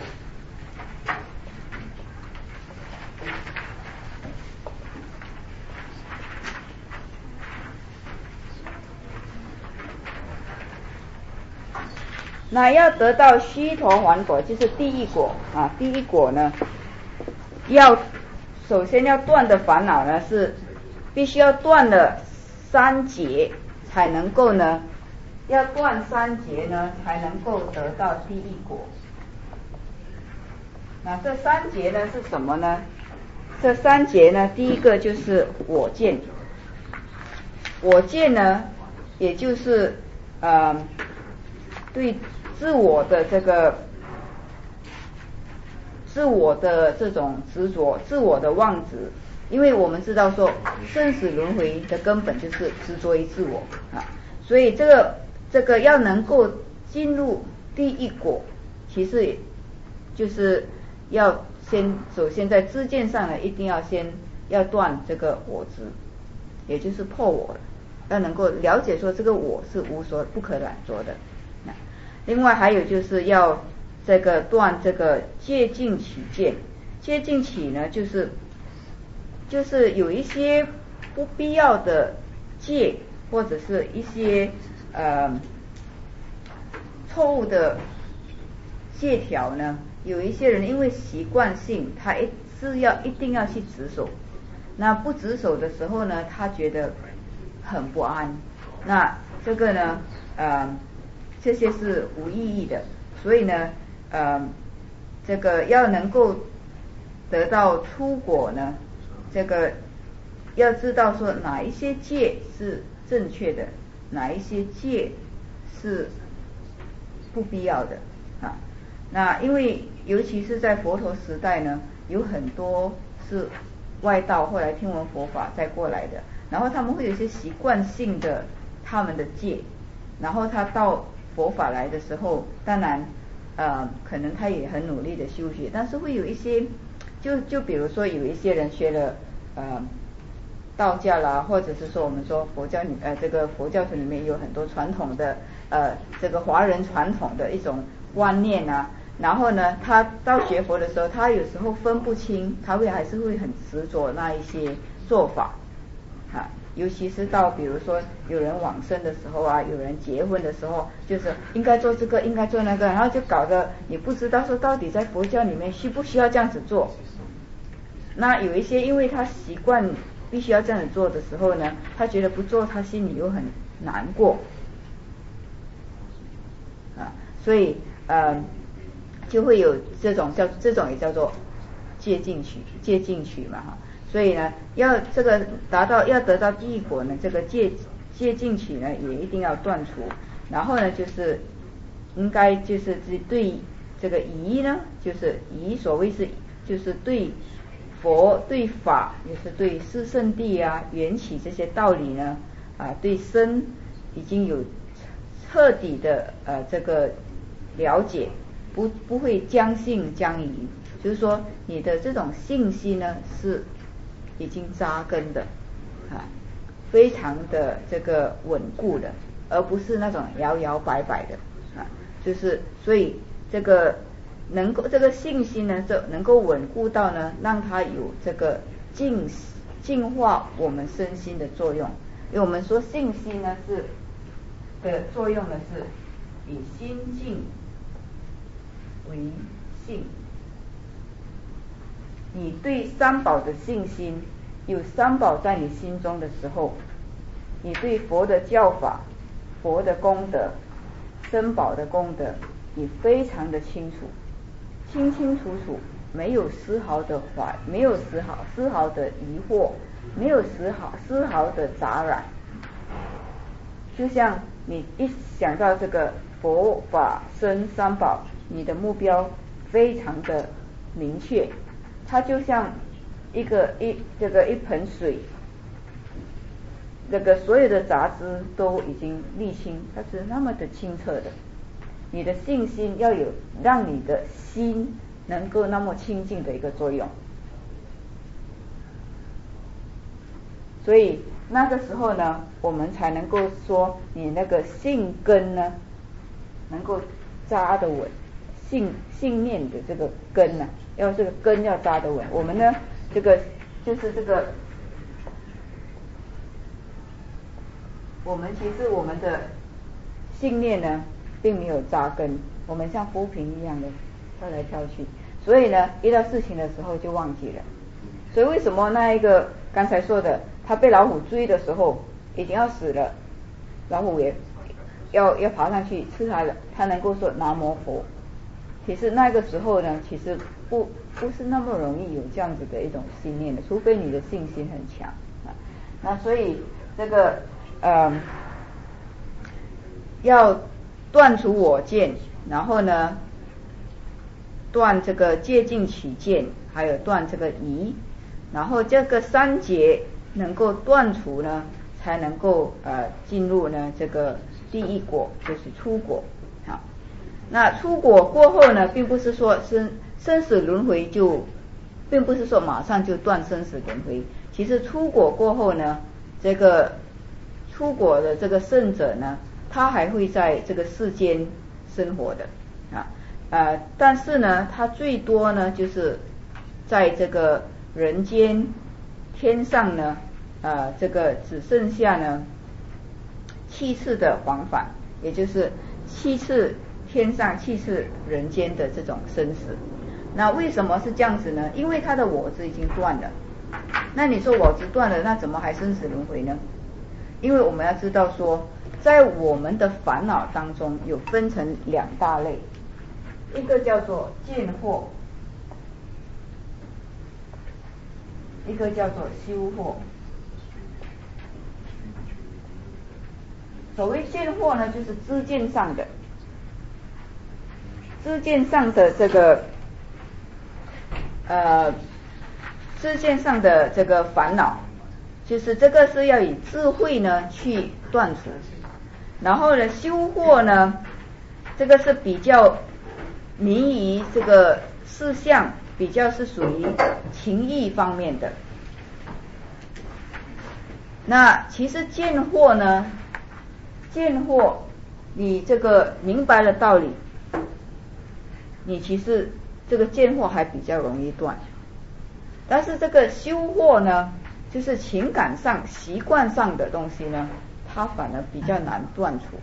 那要得到须陀洹果，就是第一果啊。第一果呢，要首先要断的烦恼呢是必须要断了三劫才能够呢，要断三劫呢才能够得到第一果。那这三劫呢是什么呢？这三劫呢，第一个就是我见。我见呢，也就是呃对自我的这个自我的这种执着，自我的妄执。因为我们知道说生死轮回的根本就是执着于自我啊，所以这个这个要能够进入第一果，其实就是要先首先在知见上呢，一定要先要断这个我执，也就是破我了，要能够了解说这个我是无所不可染着的。另外还有就是要这个断这个戒禁起见。戒禁起呢，就是就是有一些不必要的戒，或者是一些呃错误的戒条呢，有一些人因为习惯性，他一是要一定要去执守，那不执守的时候呢，他觉得很不安，那这个呢呃这些是无意义的。所以呢呃这个要能够得到出果呢，这个要知道说哪一些戒是正确的，哪一些戒是不必要的啊。那因为尤其是在佛陀时代呢，有很多是外道后来听闻佛法再过来的，然后他们会有一些习惯性的他们的戒，然后他到佛法来的时候，当然呃可能他也很努力的修学，但是会有一些就就比如说有一些人学了呃道教啦，或者是说我们说佛教里呃这个佛教里面有很多传统的呃这个华人传统的一种观念啊，然后呢他到学佛的时候，他有时候分不清，他会还是会很执着那一些做法啊，尤其是到比如说有人往生的时候啊，有人结婚的时候，就是应该做这个应该做那个，然后就搞得你不知道说到底在佛教里面需不需要这样子做。那有一些因为他习惯必须要这样子做的时候呢，他觉得不做他心里又很难过啊，所以呃就会有这种叫这种也叫做戒禁取戒禁取嘛哈。所以呢要这个达到要得到第一果呢，这个戒戒禁取呢也一定要断除，然后呢就是应该就是对这个疑呢，就是疑所谓是就是对佛对法，也是对四圣谛啊缘起这些道理呢啊对身已经有彻底的呃这个了解，不不会将信将疑，就是说你的这种信息呢是已经扎根的啊，非常的这个稳固的，而不是那种摇摇摆摆的啊，就是所以这个能够这个信心呢，就能够稳固到呢，让它有这个净净化我们身心的作用。因为我们说信心呢是的作用呢是以心净为性，你对三宝的信心，有三宝在你心中的时候，你对佛的教法、佛的功德、僧宝的功德，你非常的清楚，清清楚楚，没有丝毫的怀，没有丝毫丝毫的疑惑，没有丝毫丝毫的杂染。就像你一想到这个佛法僧三宝，你的目标非常的明确，它就像一个一这个一盆水，这个所有的杂质都已经沥清，它是那么的清澈的。你的信心要有让你的心能够那么清净的一个作用，所以那个时候呢，我们才能够说你那个信根呢能够扎得稳，信信念的这个根呢，要这个根要扎得稳。我们呢这个就是这个我们其实我们的信念呢并没有扎根，我们像浮萍一样的跳来跳去，所以呢遇到事情的时候就忘记了。所以为什么那一个刚才说的他被老虎追的时候已经要死了，老虎也要要爬上去吃他了，他能够说南无佛。其实那个时候呢，其实不不是那么容易有这样子的一种信念的，除非你的信心很强啊。那所以这个呃要断除我见，然后呢断这个戒禁取见，还有断这个疑，然后这个三劫能够断除呢，才能够呃进入呢这个第一果，就是出果。好，那出果过后呢，并不是说生生死轮回就，并不是说马上就断生死轮回。其实出果过后呢，这个出果的这个圣者呢，他还会在这个世间生活的啊，呃，但是呢，他最多呢就是在这个人间天上呢，呃，这个只剩下呢七次的往返，也就是七次天上七次人间的这种生死。那为什么是这样子呢？因为他的我执已经断了。那你说我执断了，那怎么还生死轮回呢？因为我们要知道说，在我们的烦恼当中有分成两大类，一个叫做见惑，一个叫做修惑。所谓见惑呢，就是知见上的， 知见上的这个呃知见上的这个烦恼，就是这个是要以智慧呢去断除。然后呢，修惑呢，这个是比较迷于这个事项，比较是属于情意方面的。那其实见惑呢，见惑你这个明白了道理，你其实这个见惑还比较容易断。但是这个修惑呢，就是情感上习惯上的东西呢，它反而比较难断除。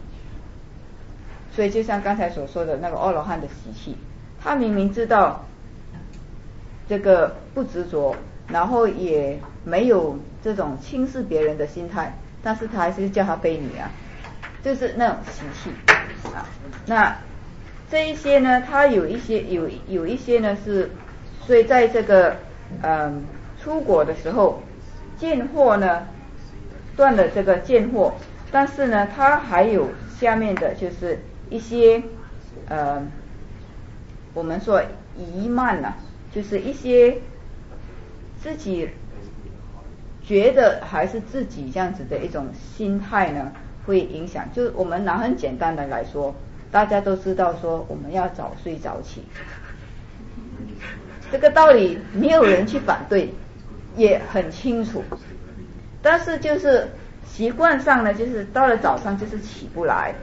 所以就像刚才所说的那个阿罗汉的习气，他明明知道这个不执着，然后也没有这种轻视别人的心态，但是他还是叫他婢女啊，就是那种习气啊。那这一些呢，他有一些有有一些呢是，所以在这个嗯出国的时候，见惑呢断了这个见惑，但是呢，他还有下面的就是一些呃我们说疑慢呢、啊，就是一些自己觉得还是自己这样子的一种心态呢，会影响。就我们拿很简单的来说，大家都知道说我们要早睡早起，这个道理没有人去反对，也很清楚。但是就是习惯上呢，就是到了早上就是起不来。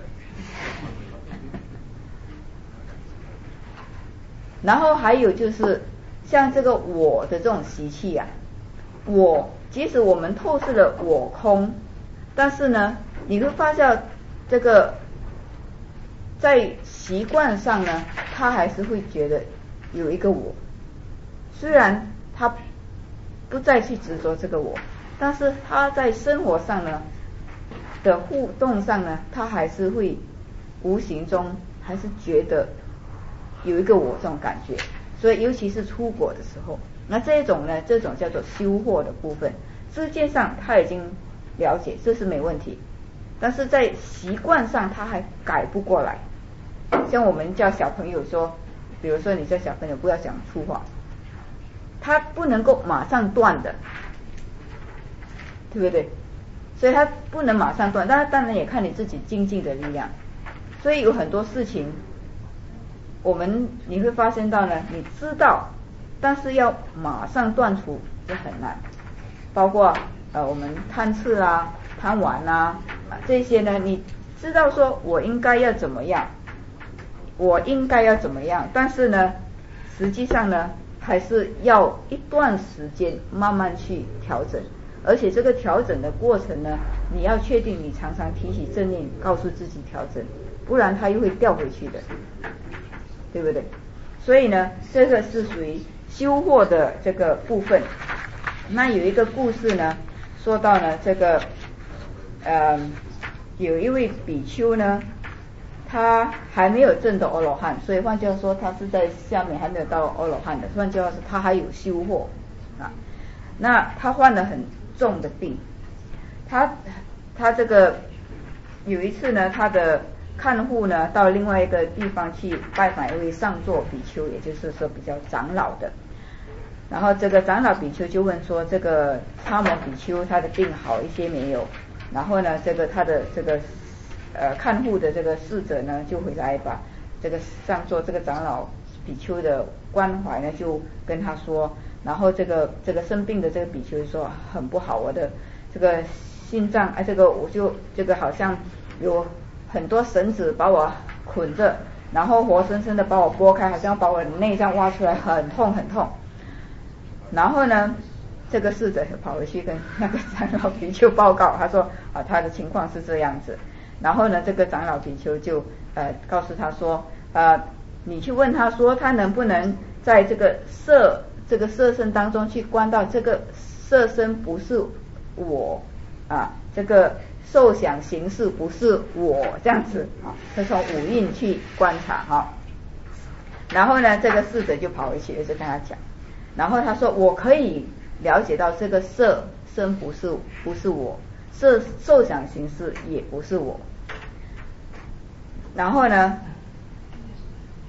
然后还有就是像这个我的这种习气啊，我即使我们透视了我空，但是呢，你会发现这个在习惯上呢，他还是会觉得有一个我，虽然他不再去执着这个我，但是他在生活上呢的互动上呢，他还是会无形中还是觉得有一个我这种感觉。所以尤其是出国的时候，那这一种呢，这种叫做修惑的部分，知见上他已经了解，这是没问题，但是在习惯上他还改不过来。像我们叫小朋友说，比如说你叫小朋友不要讲粗话，他不能够马上断的，对不对？所以他不能马上断，但是当然也看你自己精进的力量。所以有很多事情我们你会发现到呢，你知道，但是要马上断除就很难。包括呃我们贪吃啊、贪玩啊这些呢，你知道说我应该要怎么样，我应该要怎么样，但是呢，实际上呢，还是要一段时间慢慢去调整。而且这个调整的过程呢，你要确定你常常提起正念，告诉自己调整，不然它又会掉回去的，对不对？所以呢，这个是属于修惑的这个部分。那有一个故事呢，说到呢，这个呃有一位比丘呢，他还没有证到阿罗汉，所以换句话说，他是在下面还没有到阿罗汉的。换句话说，他还有修惑啊。那他患了很重的病，他他这个有一次呢，他的看护呢到另外一个地方去拜访一位上座比丘，也就是说比较长老的。然后这个长老比丘就问说，这个叉摩比丘他的病好一些没有？然后呢，这个他的这个呃看护的这个侍者呢就回来把这个上座这个长老比丘的关怀呢就跟他说。然后这个这个生病的这个比丘说很不好，我的这个心脏哎，这个我就这个好像有很多绳子把我捆着，然后活生生的把我拨开，好像把我的内脏挖出来，很痛很痛。然后呢，这个侍者跑回去跟那个长老比丘报告，他说啊他的情况是这样子。然后呢，这个长老比丘就呃告诉他说，呃你去问他说他能不能在这个色这个色身当中去观到这个色身不是我啊，这个受想行识不是我，这样子啊，他从五蕴去观察哈、啊。然后呢，这个侍者就跑回去就跟他讲，然后他说我可以了解到这个色身不是不是我，色受想行识也不是我。然后呢，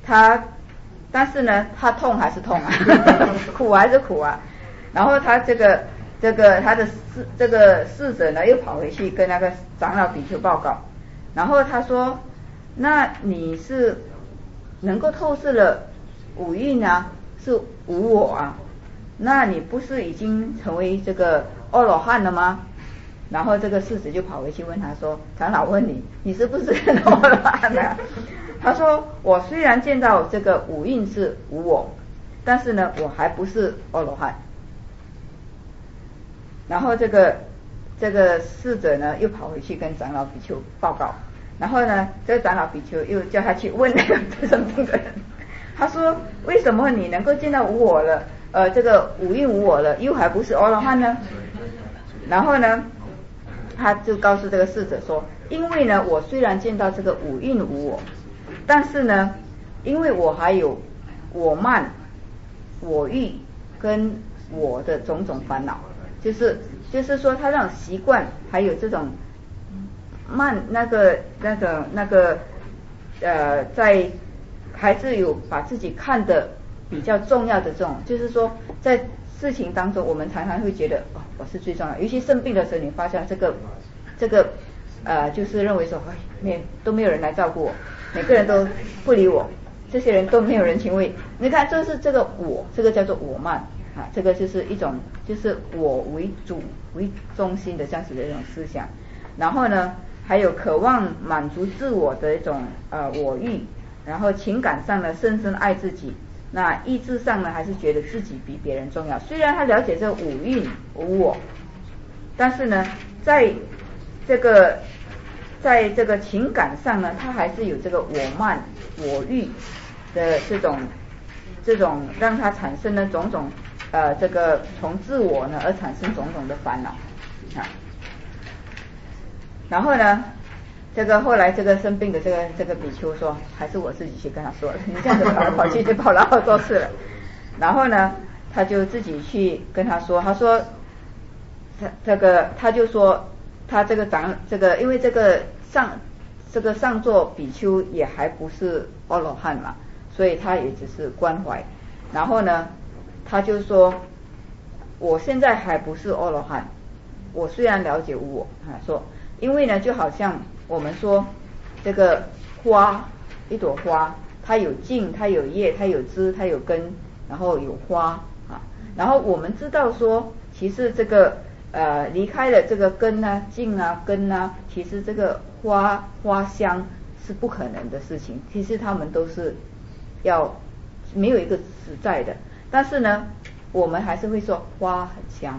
他但是呢他痛还是痛啊苦还是苦啊，然后他这个这个他的侍这个侍者呢又跑回去跟那个长老比丘报告，然后他说那你是能够透视了五蕴啊，是无我啊，那你不是已经成为这个阿罗汉了吗？然后这个侍者就跑回去问他说，长老问你，你是不是阿罗汉啊？他说我虽然见到这个五蕴是无我，但是呢我还不是阿罗汉。然后这个这个侍者呢又跑回去跟长老比丘报告，然后呢这个长老比丘又叫他去问那个生病的人，他说为什么你能够见到无我了，呃这个五蕴无我了，又还不是阿罗汉呢？然后呢他就告诉这个侍者说，因为呢我虽然见到这个五蕴无我，但是呢因为我还有我慢我欲跟我的种种烦恼，就是就是说他那种习惯还有这种慢那个那个那个呃在还是有把自己看得比较重要的这种，就是说在事情当中我们常常会觉得哦我是最重要的，尤其生病的时候你发现这个这个呃就是认为说哎没都没有人来照顾我，每个人都不理我，这些人都没有人情味，你看这是这个我，这个叫做我慢啊，这个就是一种就是我为主为中心的这样子的一种思想。然后呢还有渴望满足自我的一种呃我欲，然后情感上呢深深爱自己，那意志上呢还是觉得自己比别人重要。虽然他了解这个五蕴无我，但是呢在这个在这个情感上呢他还是有这个我慢我欲的这种这种让他产生了种种呃这个从自我呢而产生种种的烦恼啊。然后呢这个后来这个生病的这个这个比丘说，还是我自己去跟他说了，你这样子跑来跑去就跑了好多次了。然后呢他就自己去跟他说，他说他这个他就说他这个长这个因为这个上这个上座比丘也还不是阿罗汉嘛，所以他也只是关怀。然后呢他就说我现在还不是阿罗汉，我虽然了解无我啊，说因为呢就好像我们说这个花一朵花，它有茎它有叶它有枝它有根，然后有花啊，然后我们知道说其实这个呃离开了这个根啊茎啊根啊，其实这个花花香是不可能的事情，其实它们都是要没有一个实在的，但是呢我们还是会说花很香，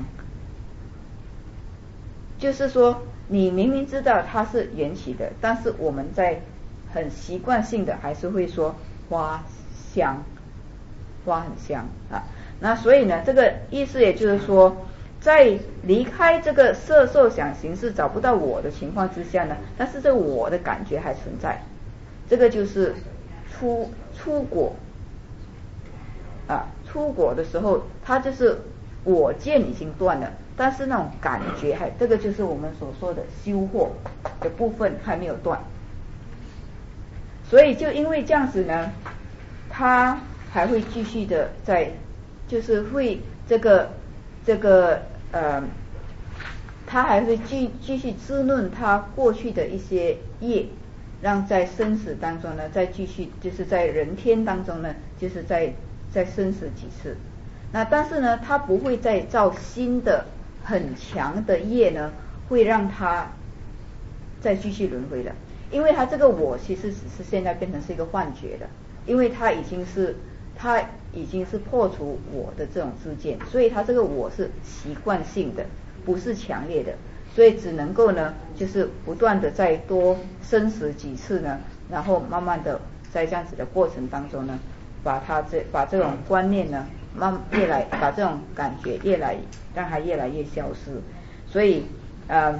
就是说你明明知道它是缘起的，但是我们在很习惯性的还是会说花香，花很香啊。那所以呢这个意思也就是说，在离开这个色受想行识找不到我的情况之下呢，但是这我的感觉还存在，这个就是出出果啊，出果的时候它就是我见已经断了，但是那种感觉还这个就是我们所说的修惑的部分还没有断。所以就因为这样子呢，他还会继续的在就是会这个这个呃他还会继继续滋润他过去的一些业，让在生死当中呢再继续就是在人天当中呢就是在在生死几次。那但是呢他不会再造新的很强的业呢，会让他再继续轮回的，因为他这个我其实只是现在变成是一个幻觉的，因为他已经是他已经是破除我的这种知见，所以他这个我是习惯性的，不是强烈的，所以只能够呢就是不断的再多生死几次呢，然后慢慢的在这样子的过程当中呢，把他这把这种观念呢慢越来把这种感觉越来让它越来越消失。所以呃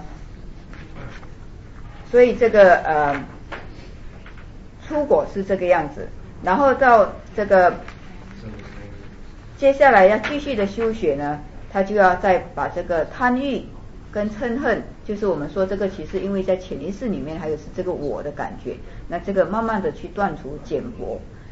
所以这个呃出果是这个样子，然后到这个接下来要继续的修学呢，他就要再把这个贪欲跟嗔恨，就是我们说这个其实因为在潜意识里面还有是这个我的感觉，那这个慢慢的去断除减薄，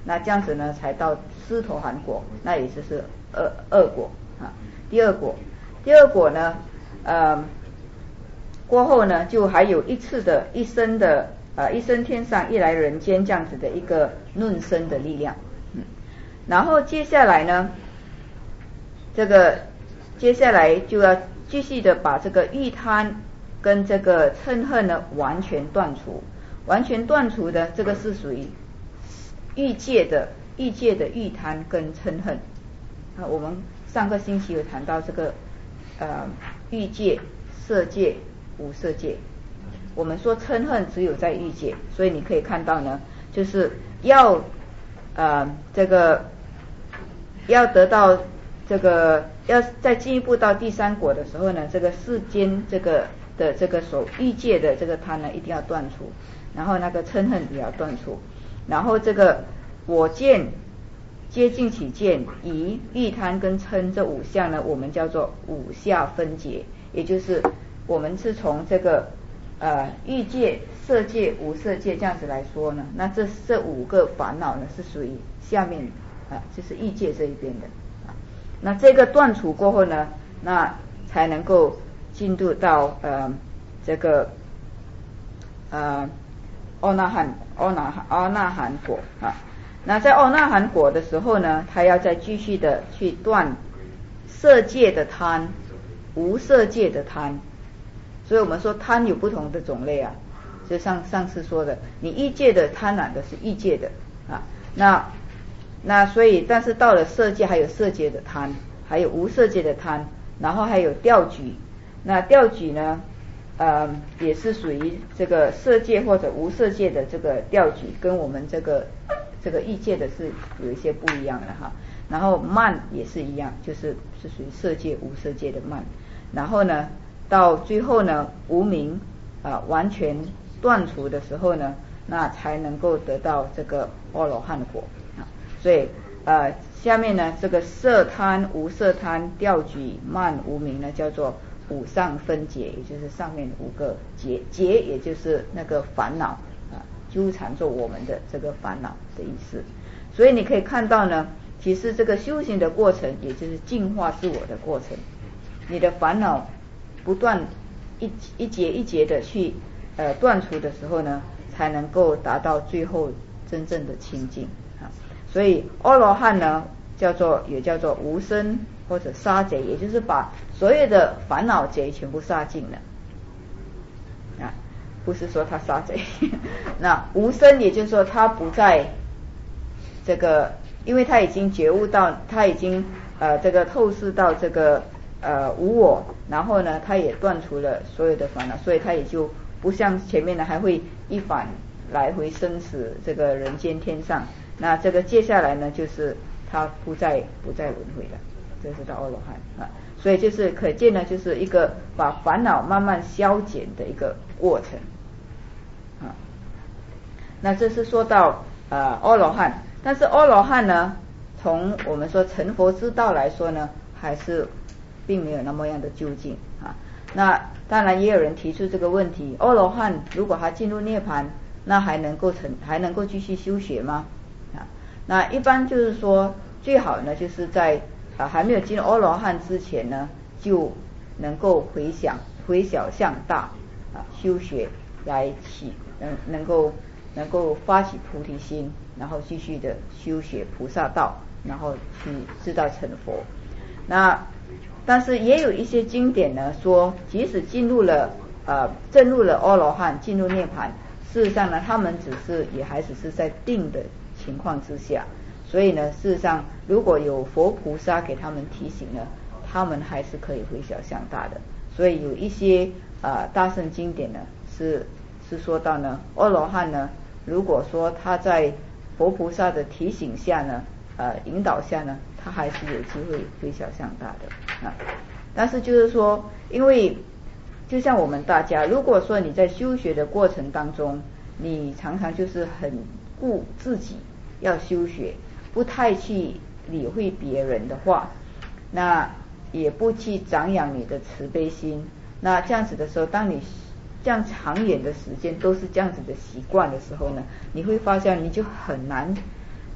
那这样子呢才到尸陀含果，那也就是二二果啊。第二果，第二果呢，呃，过后呢就还有一次的一生的呃一生天上一来人间这样子的一个论生的力量，嗯，然后接下来呢，这个接下来就要继续的把这个欲贪跟这个嗔恨呢完全断除，完全断除的这个是属于欲界的欲界的欲贪跟嗔恨啊。我们上个星期有谈到这个呃欲界、色界、无色界。我们说嗔恨只有在欲界，所以你可以看到呢，就是要呃这个要得到这个要再进一步到第三果的时候呢，这个世间这个的这个所欲界的这个贪呢一定要断除，然后那个嗔恨也要断除，然后这个我见接近起见疑欲贪跟嗔这五项呢，我们叫做五下分解，也就是我们是从这个呃欲界、色界、无色界这样子来说呢，那这这五个烦恼呢是属于下面啊，就是欲界这一边的啊。那这个断除过后呢，那才能够进入到呃这个呃阿那含阿那阿那含果啊。那在阿那含果的时候呢，他要再继续的去断色界的贪、无色界的贪。所以我们说贪有不同的种类啊，就像上次说的，你欲界的贪婪的是欲界的啊，那那所以但是到了色界还有色界的贪，还有无色界的贪，然后还有调举。那调举呢呃也是属于这个色界或者无色界的这个调举，跟我们这个这个欲界的是有一些不一样的哈。然后慢也是一样，就是是属于色界无色界的慢。然后呢到最后呢无明啊、呃、完全断除的时候呢，那才能够得到这个阿罗汉果啊。所以呃下面呢这个色贪、无色贪、调举、慢、无明呢叫做五上分解，也就是上面五个结，结也就是那个烦恼啊，纠缠着我们的这个烦恼的意思。所以你可以看到呢，其实这个修行的过程也就是净化自我的过程，你的烦恼不断一一节一节的去呃断除的时候呢，才能够达到最后真正的清净啊。所以阿罗汉呢叫做也叫做无生或者杀贼，也就是把所有的烦恼贼全部杀尽了啊，不是说他杀贼那无生也就是说他不在这个，因为他已经觉悟到，他已经呃这个透视到这个呃无我，然后呢他也断除了所有的烦恼，所以他也就不像前面呢还会一返来回生死这个人间天上。那这个接下来呢就是他不再不再轮回了，这是到阿罗汉啊。所以就是可见呢，就是一个把烦恼慢慢消减的一个过程啊。那这是说到呃阿罗汉，但是阿罗汉呢，从我们说成佛之道来说呢，还是并没有那么样的究竟啊。那当然也有人提出这个问题，阿罗汉如果他进入涅槃，那还能够成还能够继续修学吗？啊，那一般就是说最好呢就是在啊还没有进入阿罗汉之前呢，就能够回想回小向大啊修学来起能能够能够发起菩提心，然后继续的修学菩萨道，然后去知道成佛。那但是也有一些经典呢说，即使进入了呃证入了阿罗汉，进入涅槃，事实上呢他们只是也还只是在定的情况之下，所以呢事实上如果有佛菩萨给他们提醒呢，他们还是可以回小向大的。所以有一些呃大乘经典呢是是说到呢，阿罗汉呢如果说他在佛菩萨的提醒下呢呃引导下呢，他还是有机会回小向大的啊。但是就是说，因为就像我们大家，如果说你在修学的过程当中，你常常就是很顾自己要修学，不太去理会别人的话，那也不去长养你的慈悲心，那这样子的时候，当你这样长远的时间都是这样子的习惯的时候呢，你会发现你就很难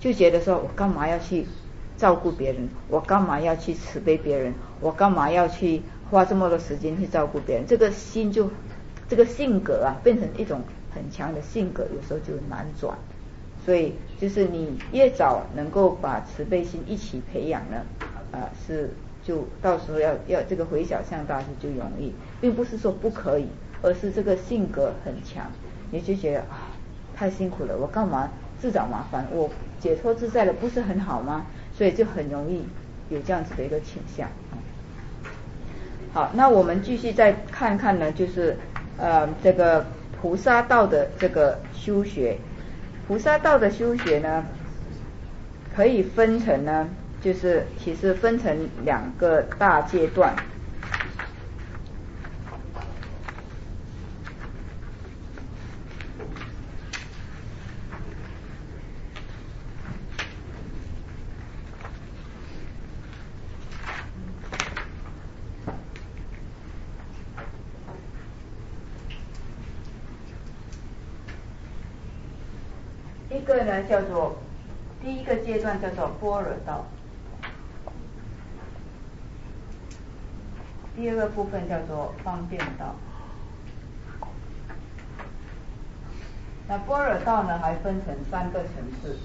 就觉得说我干嘛要去照顾别人，我干嘛要去慈悲别人，我干嘛要去花这么多时间去照顾别人，这个心就这个性格啊变成一种很强的性格，有时候就难转。所以就是你越早能够把慈悲心一起培养呢，啊、呃、是就到时候要要这个回小向大师就容易，并不是说不可以，而是这个性格很强，你就觉得啊太辛苦了，我干嘛自找麻烦，我解脱自在了不是很好吗？所以就很容易有这样子的一个倾向。好，那我们继续再看看呢，就是呃这个菩萨道的这个修学。菩萨道的修学呢，可以分成呢，就是其实分成两个大阶段。一个呢叫做第一个阶段叫做般若道，第二个部分叫做方便道。那般若道呢还分成三个层次。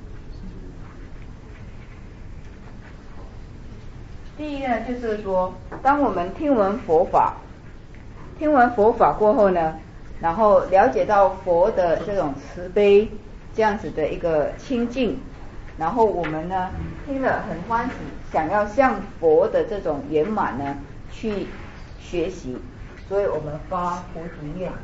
第一呢就是说，当我们听闻佛法，听闻佛法过后呢，然后了解到佛的这种慈悲这样子的一个清净，然后我们呢听了很欢喜，想要向佛的这种圆满呢去学习，所以我们发菩提愿。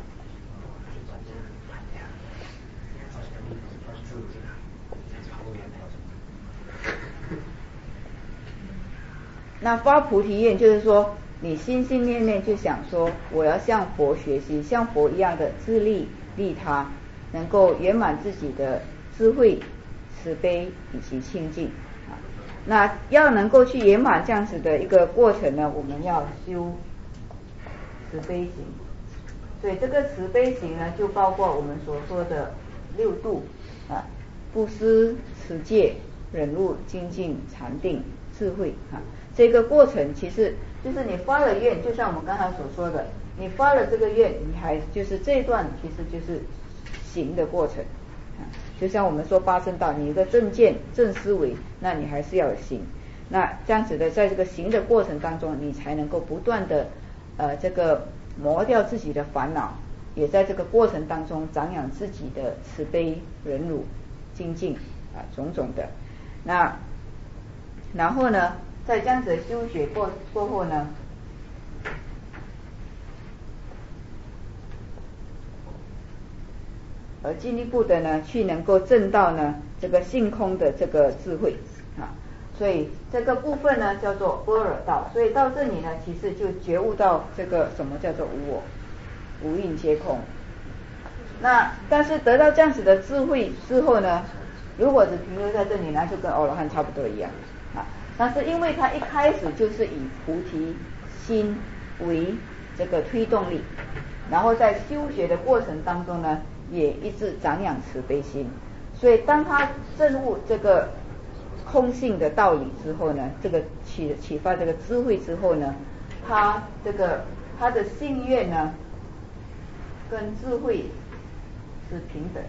那发菩提愿就是说，你心心念念就想说，我要向佛学习，像佛一样的自利利他，能够圆满自己的智慧、慈悲以及清净啊。那要能够去圆满这样子的一个过程呢，我们要修慈悲行。所以这个慈悲行呢，就包括我们所说的六度啊，布施、持戒、忍辱、精进、禅定、智慧啊。这个过程其实就是你发了愿，就像我们刚才所说的，你发了这个愿，你还就是这一段其实就是行的过程啊。就像我们说八正道，你有个正见、正思维，那你还是要有行。那这样子的，在这个行的过程当中，你才能够不断的呃这个磨掉自己的烦恼，也在这个过程当中长养自己的慈悲、忍辱、精进啊种种的。那然后呢，在这样子的修学过过后呢，而进一步的呢，去能够证到呢这个性空的这个智慧啊，所以这个部分呢叫做般若道。所以到这里呢，其实就觉悟到这个什么叫做无我，无蕴皆空。那但是得到这样子的智慧之后呢，如果只停留在这里呢，就跟阿罗汉差不多一样啊。但是因为他一开始就是以菩提心为这个推动力，然后在修学的过程当中呢，也一直长养慈悲心，所以当他证悟这个空性的道理之后呢，这个启启发这个智慧之后呢，他这个他的信愿呢跟智慧是平等，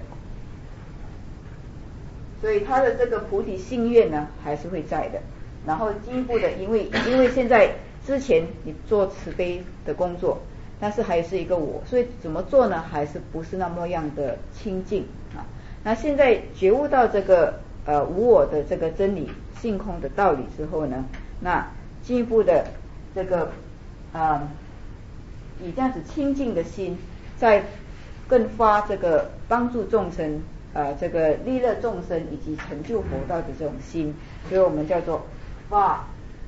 所以他的这个菩提信愿呢还是会在的。然后进一步的，因为因为现在之前你做慈悲的工作，但是还是一个我，所以怎么做呢？还是不是那么样的清净啊？那现在觉悟到这个呃无我的这个真理、性空的道理之后呢，那进一步的这个啊、呃、以这样子清净的心，在更发这个帮助众生呃这个利乐众生以及成就佛道的这种心，所以我们叫做发。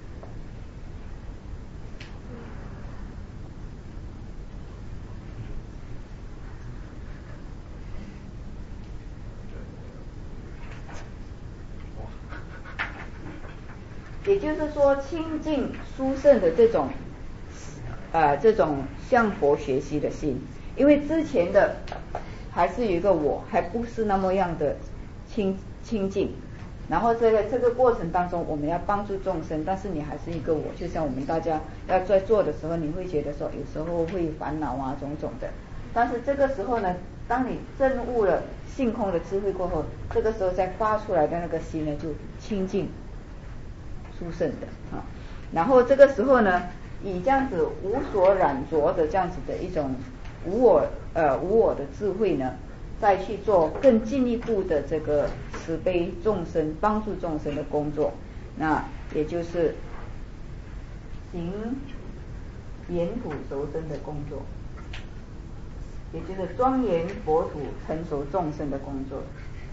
也就是说，清净殊胜的这种呃这种向佛学习的心，因为之前的还是有一个我，还不是那么样的清清净。然后这个这个过程当中，我们要帮助众生，但是你还是一个我，就像我们大家要在做的时候，你会觉得说有时候会烦恼啊种种的，但是这个时候呢，当你证悟了性空的智慧过后，这个时候再发出来的那个心呢，就清净殊胜的啊。然后这个时候呢，以这样子无所染着的这样子的一种无我呃无我的智慧呢，再去做更进一步的这个慈悲众生、帮助众生的工作，那也就是行言土熟生的工作，也就是庄严佛土成熟众生的工作。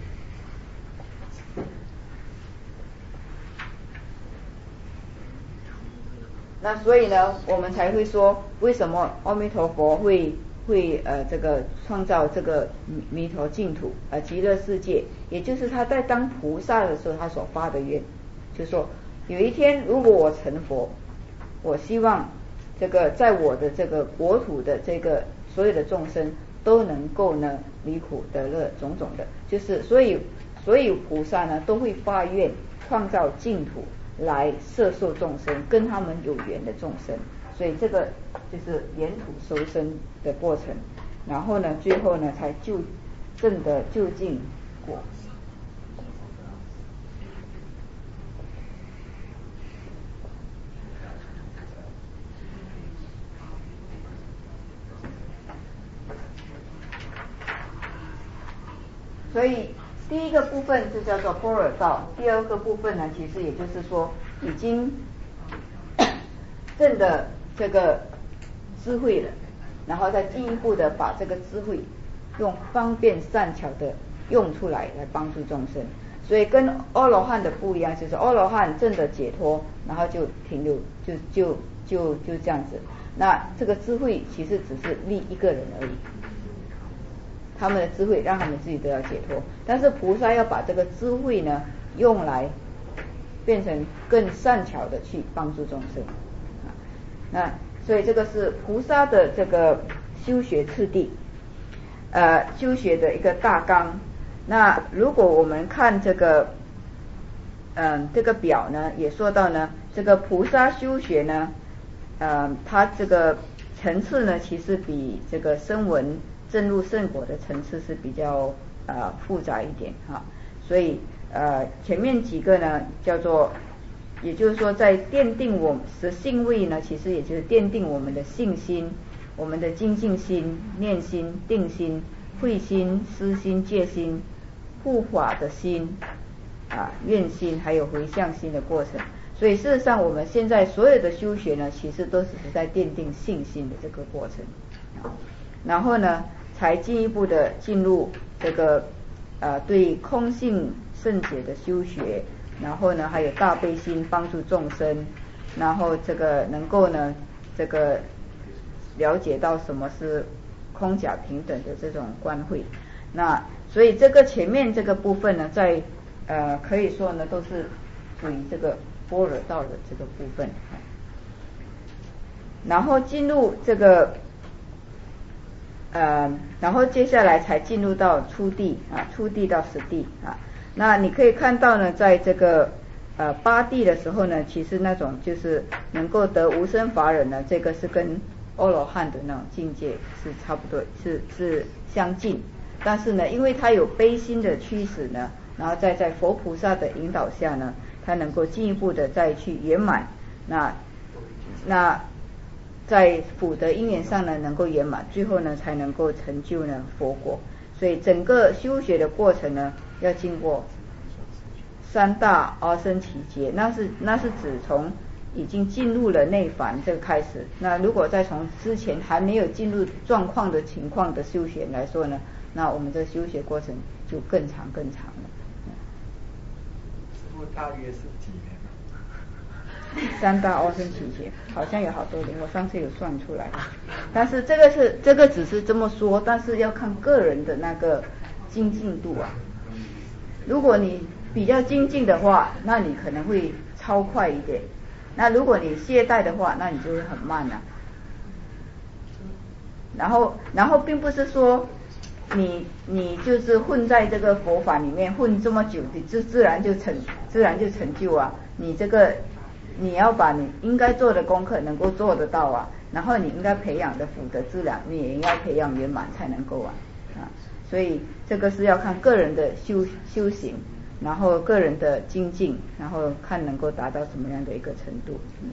那所以呢，我们才会说，为什么阿弥陀佛会会呃这个创造这个弥陀净土呃极乐世界，也就是他在当菩萨的时候他所发的愿，就是说有一天如果我成佛，我希望这个在我的这个国土的这个所有的众生都能够呢离苦得乐种种的，就是所以所以菩萨呢都会发愿创造净土来摄受众生，跟他们有缘的众生，所以这个就是言土熟生的过程，然后呢最后呢才就证得究竟果。所以第一个部分是叫做般若道，第二个部分呢，其实也就是说已经证的这个智慧了，然后再进一步的把这个智慧用方便善巧的用出来来帮助众生。所以跟阿罗汉的不一样，就是阿罗汉证的解脱，然后就停留就就就就这样子。那这个智慧其实只是利一个人而已，他们的智慧让他们自己得到解脱，但是菩萨要把这个智慧呢用来变成更善巧的去帮助众生。那所以这个是菩萨的这个修学次第，呃修学的一个大纲。那如果我们看这个嗯、呃、这个表呢，也说到呢，这个菩萨修学呢呃它这个层次呢其实比这个声闻证入圣果的层次是比较呃复杂一点哈。所以呃前面几个呢叫做，也就是说在奠定我们的信位呢，其实也就是奠定我们的信心、我们的精进心、念心、定心、慧心、思心、戒心、护法的心啊、愿心还有回向心的过程。所以事实上我们现在所有的修学呢，其实都只是在奠定信心的这个过程，然后呢才进一步的进入这个呃对空性圣解的修学，然后呢还有大悲心帮助众生，然后这个能够呢这个了解到什么是空假平等的这种观慧。那所以这个前面这个部分呢，在呃可以说呢都是属于这个般若道的这个部分，然后进入这个呃，然后接下来才进入到初地啊，初地到十地啊。那你可以看到呢，在这个呃八地的时候呢，其实那种就是能够得无生法忍呢，这个是跟阿罗汉的那种境界是差不多，是是相近。但是呢，因为他有悲心的驱使呢，然后再在佛菩萨的引导下呢，他能够进一步的再去圆满。那那在福德因缘上呢能够圆满，最后呢才能够成就呢佛果。所以整个修学的过程呢，要经过三大阿僧祇劫，那是那是指从已经进入了内凡这个开始。那如果再从之前还没有进入状况的情况的修学来说呢，那我们这修学过程就更长更长了。 师父大约是几年？ 三大阿僧祇劫好像有好多年，我上次有算出来，但是这个是这个只是这么说，但是要看个人的那个精进度啊。如果你比较精进的话，那你可能会超快一点，那如果你懈怠的话，那你就会很慢啊。然后然后并不是说你你就是混在这个佛法里面混这么久，你就自然就成自然就成就啊。你这个你要把你应该做的功课能够做得到啊，然后你应该培养的福德资粮，你也应该培养圆满才能够啊啊。所以这个是要看个人的修修行，然后个人的精进，然后看能够达到什么样的一个程度。嗯，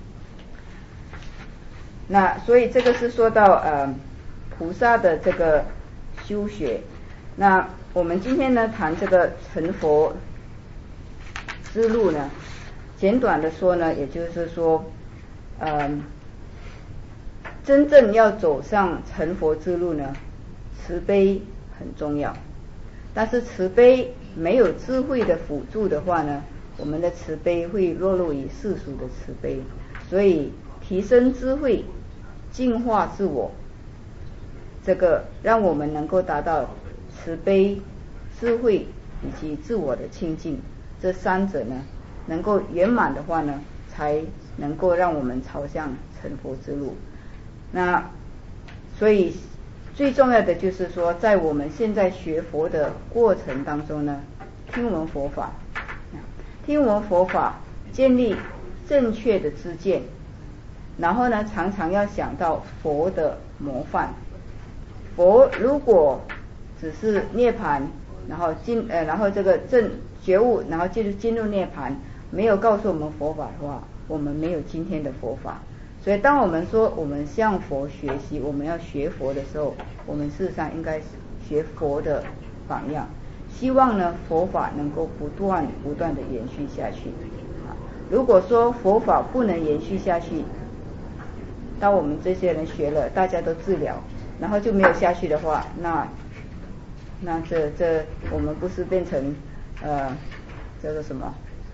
那所以这个是说到呃菩萨的这个修学。那我们今天呢谈这个成佛之路呢，简短的说呢，也就是说呃真正要走上成佛之路呢，慈悲很重要。但是慈悲没有智慧的辅助的话呢，我们的慈悲会落入于世俗的慈悲。所以提升智慧，净化自我，这个让我们能够达到慈悲、智慧以及自我的清净，这三者呢能够圆满的话呢，才能够让我们朝向成佛之路。那所以最重要的就是说，在我们现在学佛的过程当中呢，听闻佛法，听闻佛法，建立正确的知见，然后呢常常要想到佛的模范。佛如果只是涅槃，然后进呃然后这个正觉悟，然后进入进入涅槃，没有告诉我们佛法的话，我们没有今天的佛法。所以当我们说我们向佛学习，我们要学佛的时候，我们事实上应该学佛的榜样，希望呢佛法能够不断不断的延续下去。如果说佛法不能延续下去，当我们这些人学了，大家都治疗，然后就没有下去的话，那那这这我们不是变成呃叫做什么？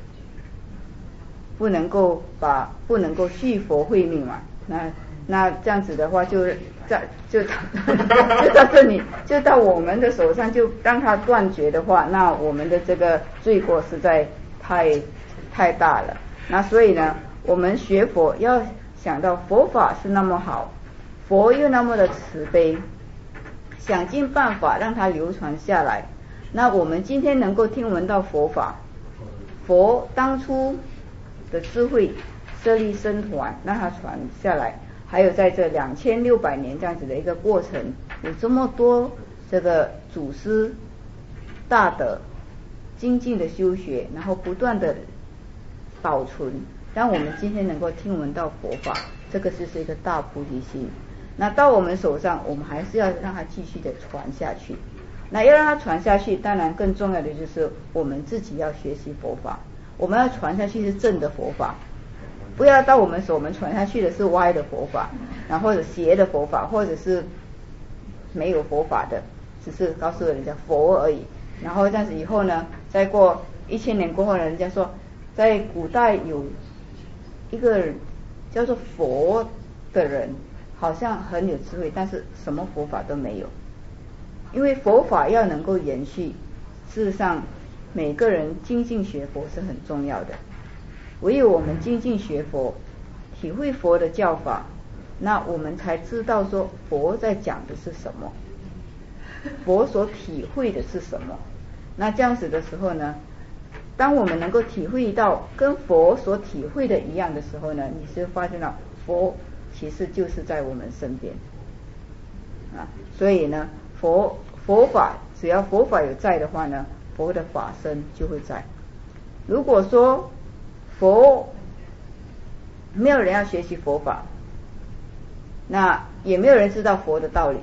不能够把不能够续佛慧命嘛？那那这样子的话就，就在就就到这里，就到我们的手上，就让它断绝的话，那我们的这个罪过实在太太大了。那所以呢，我们学佛要想到佛法是那么好，佛又那么的慈悲，想尽办法让它流传下来。那我们今天能够听闻到佛法，佛当初的智慧设立僧团让它传下来，还有在这两千六百年这样子的一个过程，有这么多这个祖师大德精进的修学，然后不断的保存，让我们今天能够听闻到佛法，这个就是一个大菩提心。那到我们手上，我们还是要让它继续的传下去。那要让它传下去，当然更重要的就是我们自己要学习佛法，我们要传下去是正的佛法，不要到我们手我们传下去的是歪的佛法，然后或者邪的佛法，或者是没有佛法的，只是告诉人家佛而已。然后这样子以后呢，再过一千年过后呢，人家说在古代有一个人叫做佛的人，好像很有智慧，但是什么佛法都没有。因为佛法要能够延续，事实上每个人精进学佛是很重要的。唯有我们精进学佛，体会佛的教法，那我们才知道说佛在讲的是什么，佛所体会的是什么。那这样子的时候呢，当我们能够体会到跟佛所体会的一样的时候呢，你是发现到佛其实就是在我们身边啊。所以呢，佛佛法只要佛法有在的话呢，佛的法身就会在。如果说佛没有人要学习佛法，那也没有人知道佛的道理，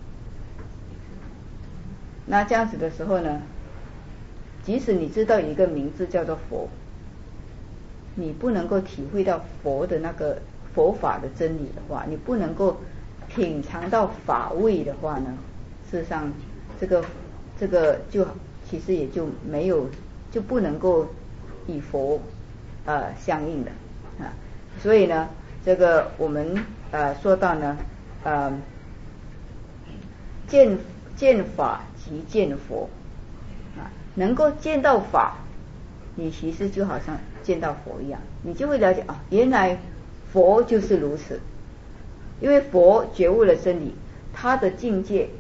那这样子的时候呢，即使你知道一个名字叫做佛，你不能够体会到佛的那个佛法的真理的话，你不能够品尝到法味的话呢，事实上这个这个就其实也就没有，就不能够以佛呃相应的啊。所以呢，这个我们呃说到呢，呃见见法即见佛啊，能够见到法，你其实就好像见到佛一样，你就会了解啊，原来佛就是如此。因为佛觉悟了真理，他的境界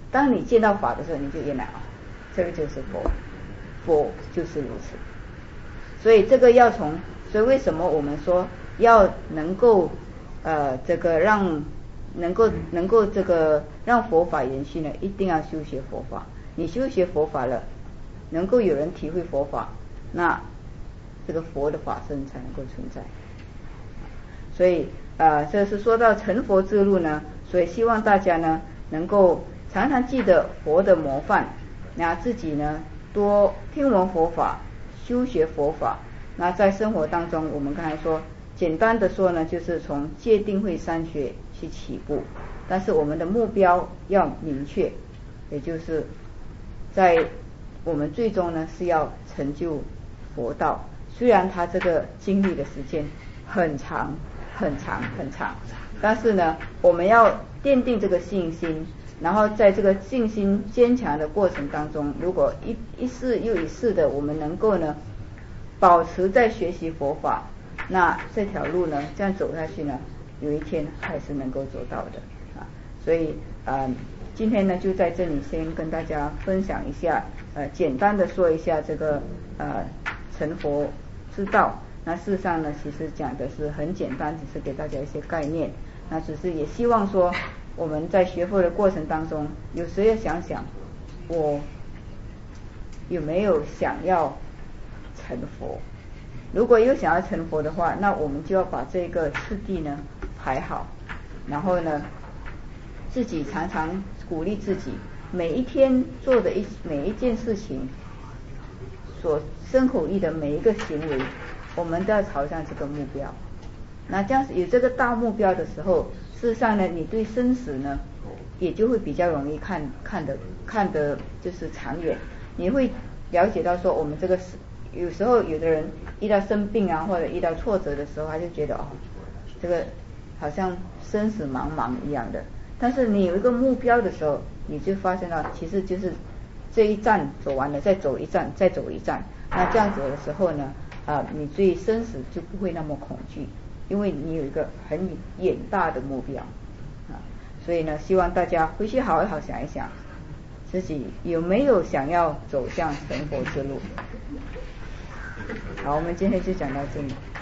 当你见到法的时候，你就原来啊，这个就是佛，佛就是如此。所以这个要从，所以为什么我们说要能够呃这个让能够能够这个让佛法延续呢？一定要修学佛法。你修学佛法了，能够有人体会佛法，那这个佛的法身才能够存在。所以呃这是说到成佛之路呢，所以希望大家呢能够常常记得佛的模范，那自己呢多听闻佛法，修学佛法。那在生活当中，我们刚才说简单的说呢，就是从戒定慧三学去起步，但是我们的目标要明确，也就是在我们最终呢是要成就佛道。虽然他这个经历的时间很长很长很长，但是呢我们要奠定这个信心，然后在这个信心坚强的过程当中，如果一一世又一世的我们能够呢保持在学习佛法，那这条路呢这样走下去呢，有一天还是能够走到的啊。所以呃今天呢就在这里先跟大家分享一下，呃简单的说一下这个呃成佛之道。那事实上呢其实讲的是很简单，只是给大家一些概念。那只是也希望说我们在学佛的过程当中，有时要想想我有没有想要成佛。如果有想要成佛的话，那我们就要把这个次第呢排好，然后呢自己常常鼓励自己，每一天做的一每一件事情，所身口意的每一个行为，我们都要朝向这个目标。那这样有这个大目标的时候，事实上呢你对生死呢也就会比较容易看看得看得就是长远。你会了解到说我们这个有时候有的人遇到生病啊或者遇到挫折的时候，他就觉得哦这个好像生死茫茫一样的。但是你有一个目标的时候，你就发现到其实就是这一站走完了，再走一站，再走一站。那这样子的时候呢啊你对生死就不会那么恐惧，因为你有一个很远大的目标啊。所以呢希望大家回去好好想一想自己有没有想要走向成佛之路。好，我们今天就讲到这里。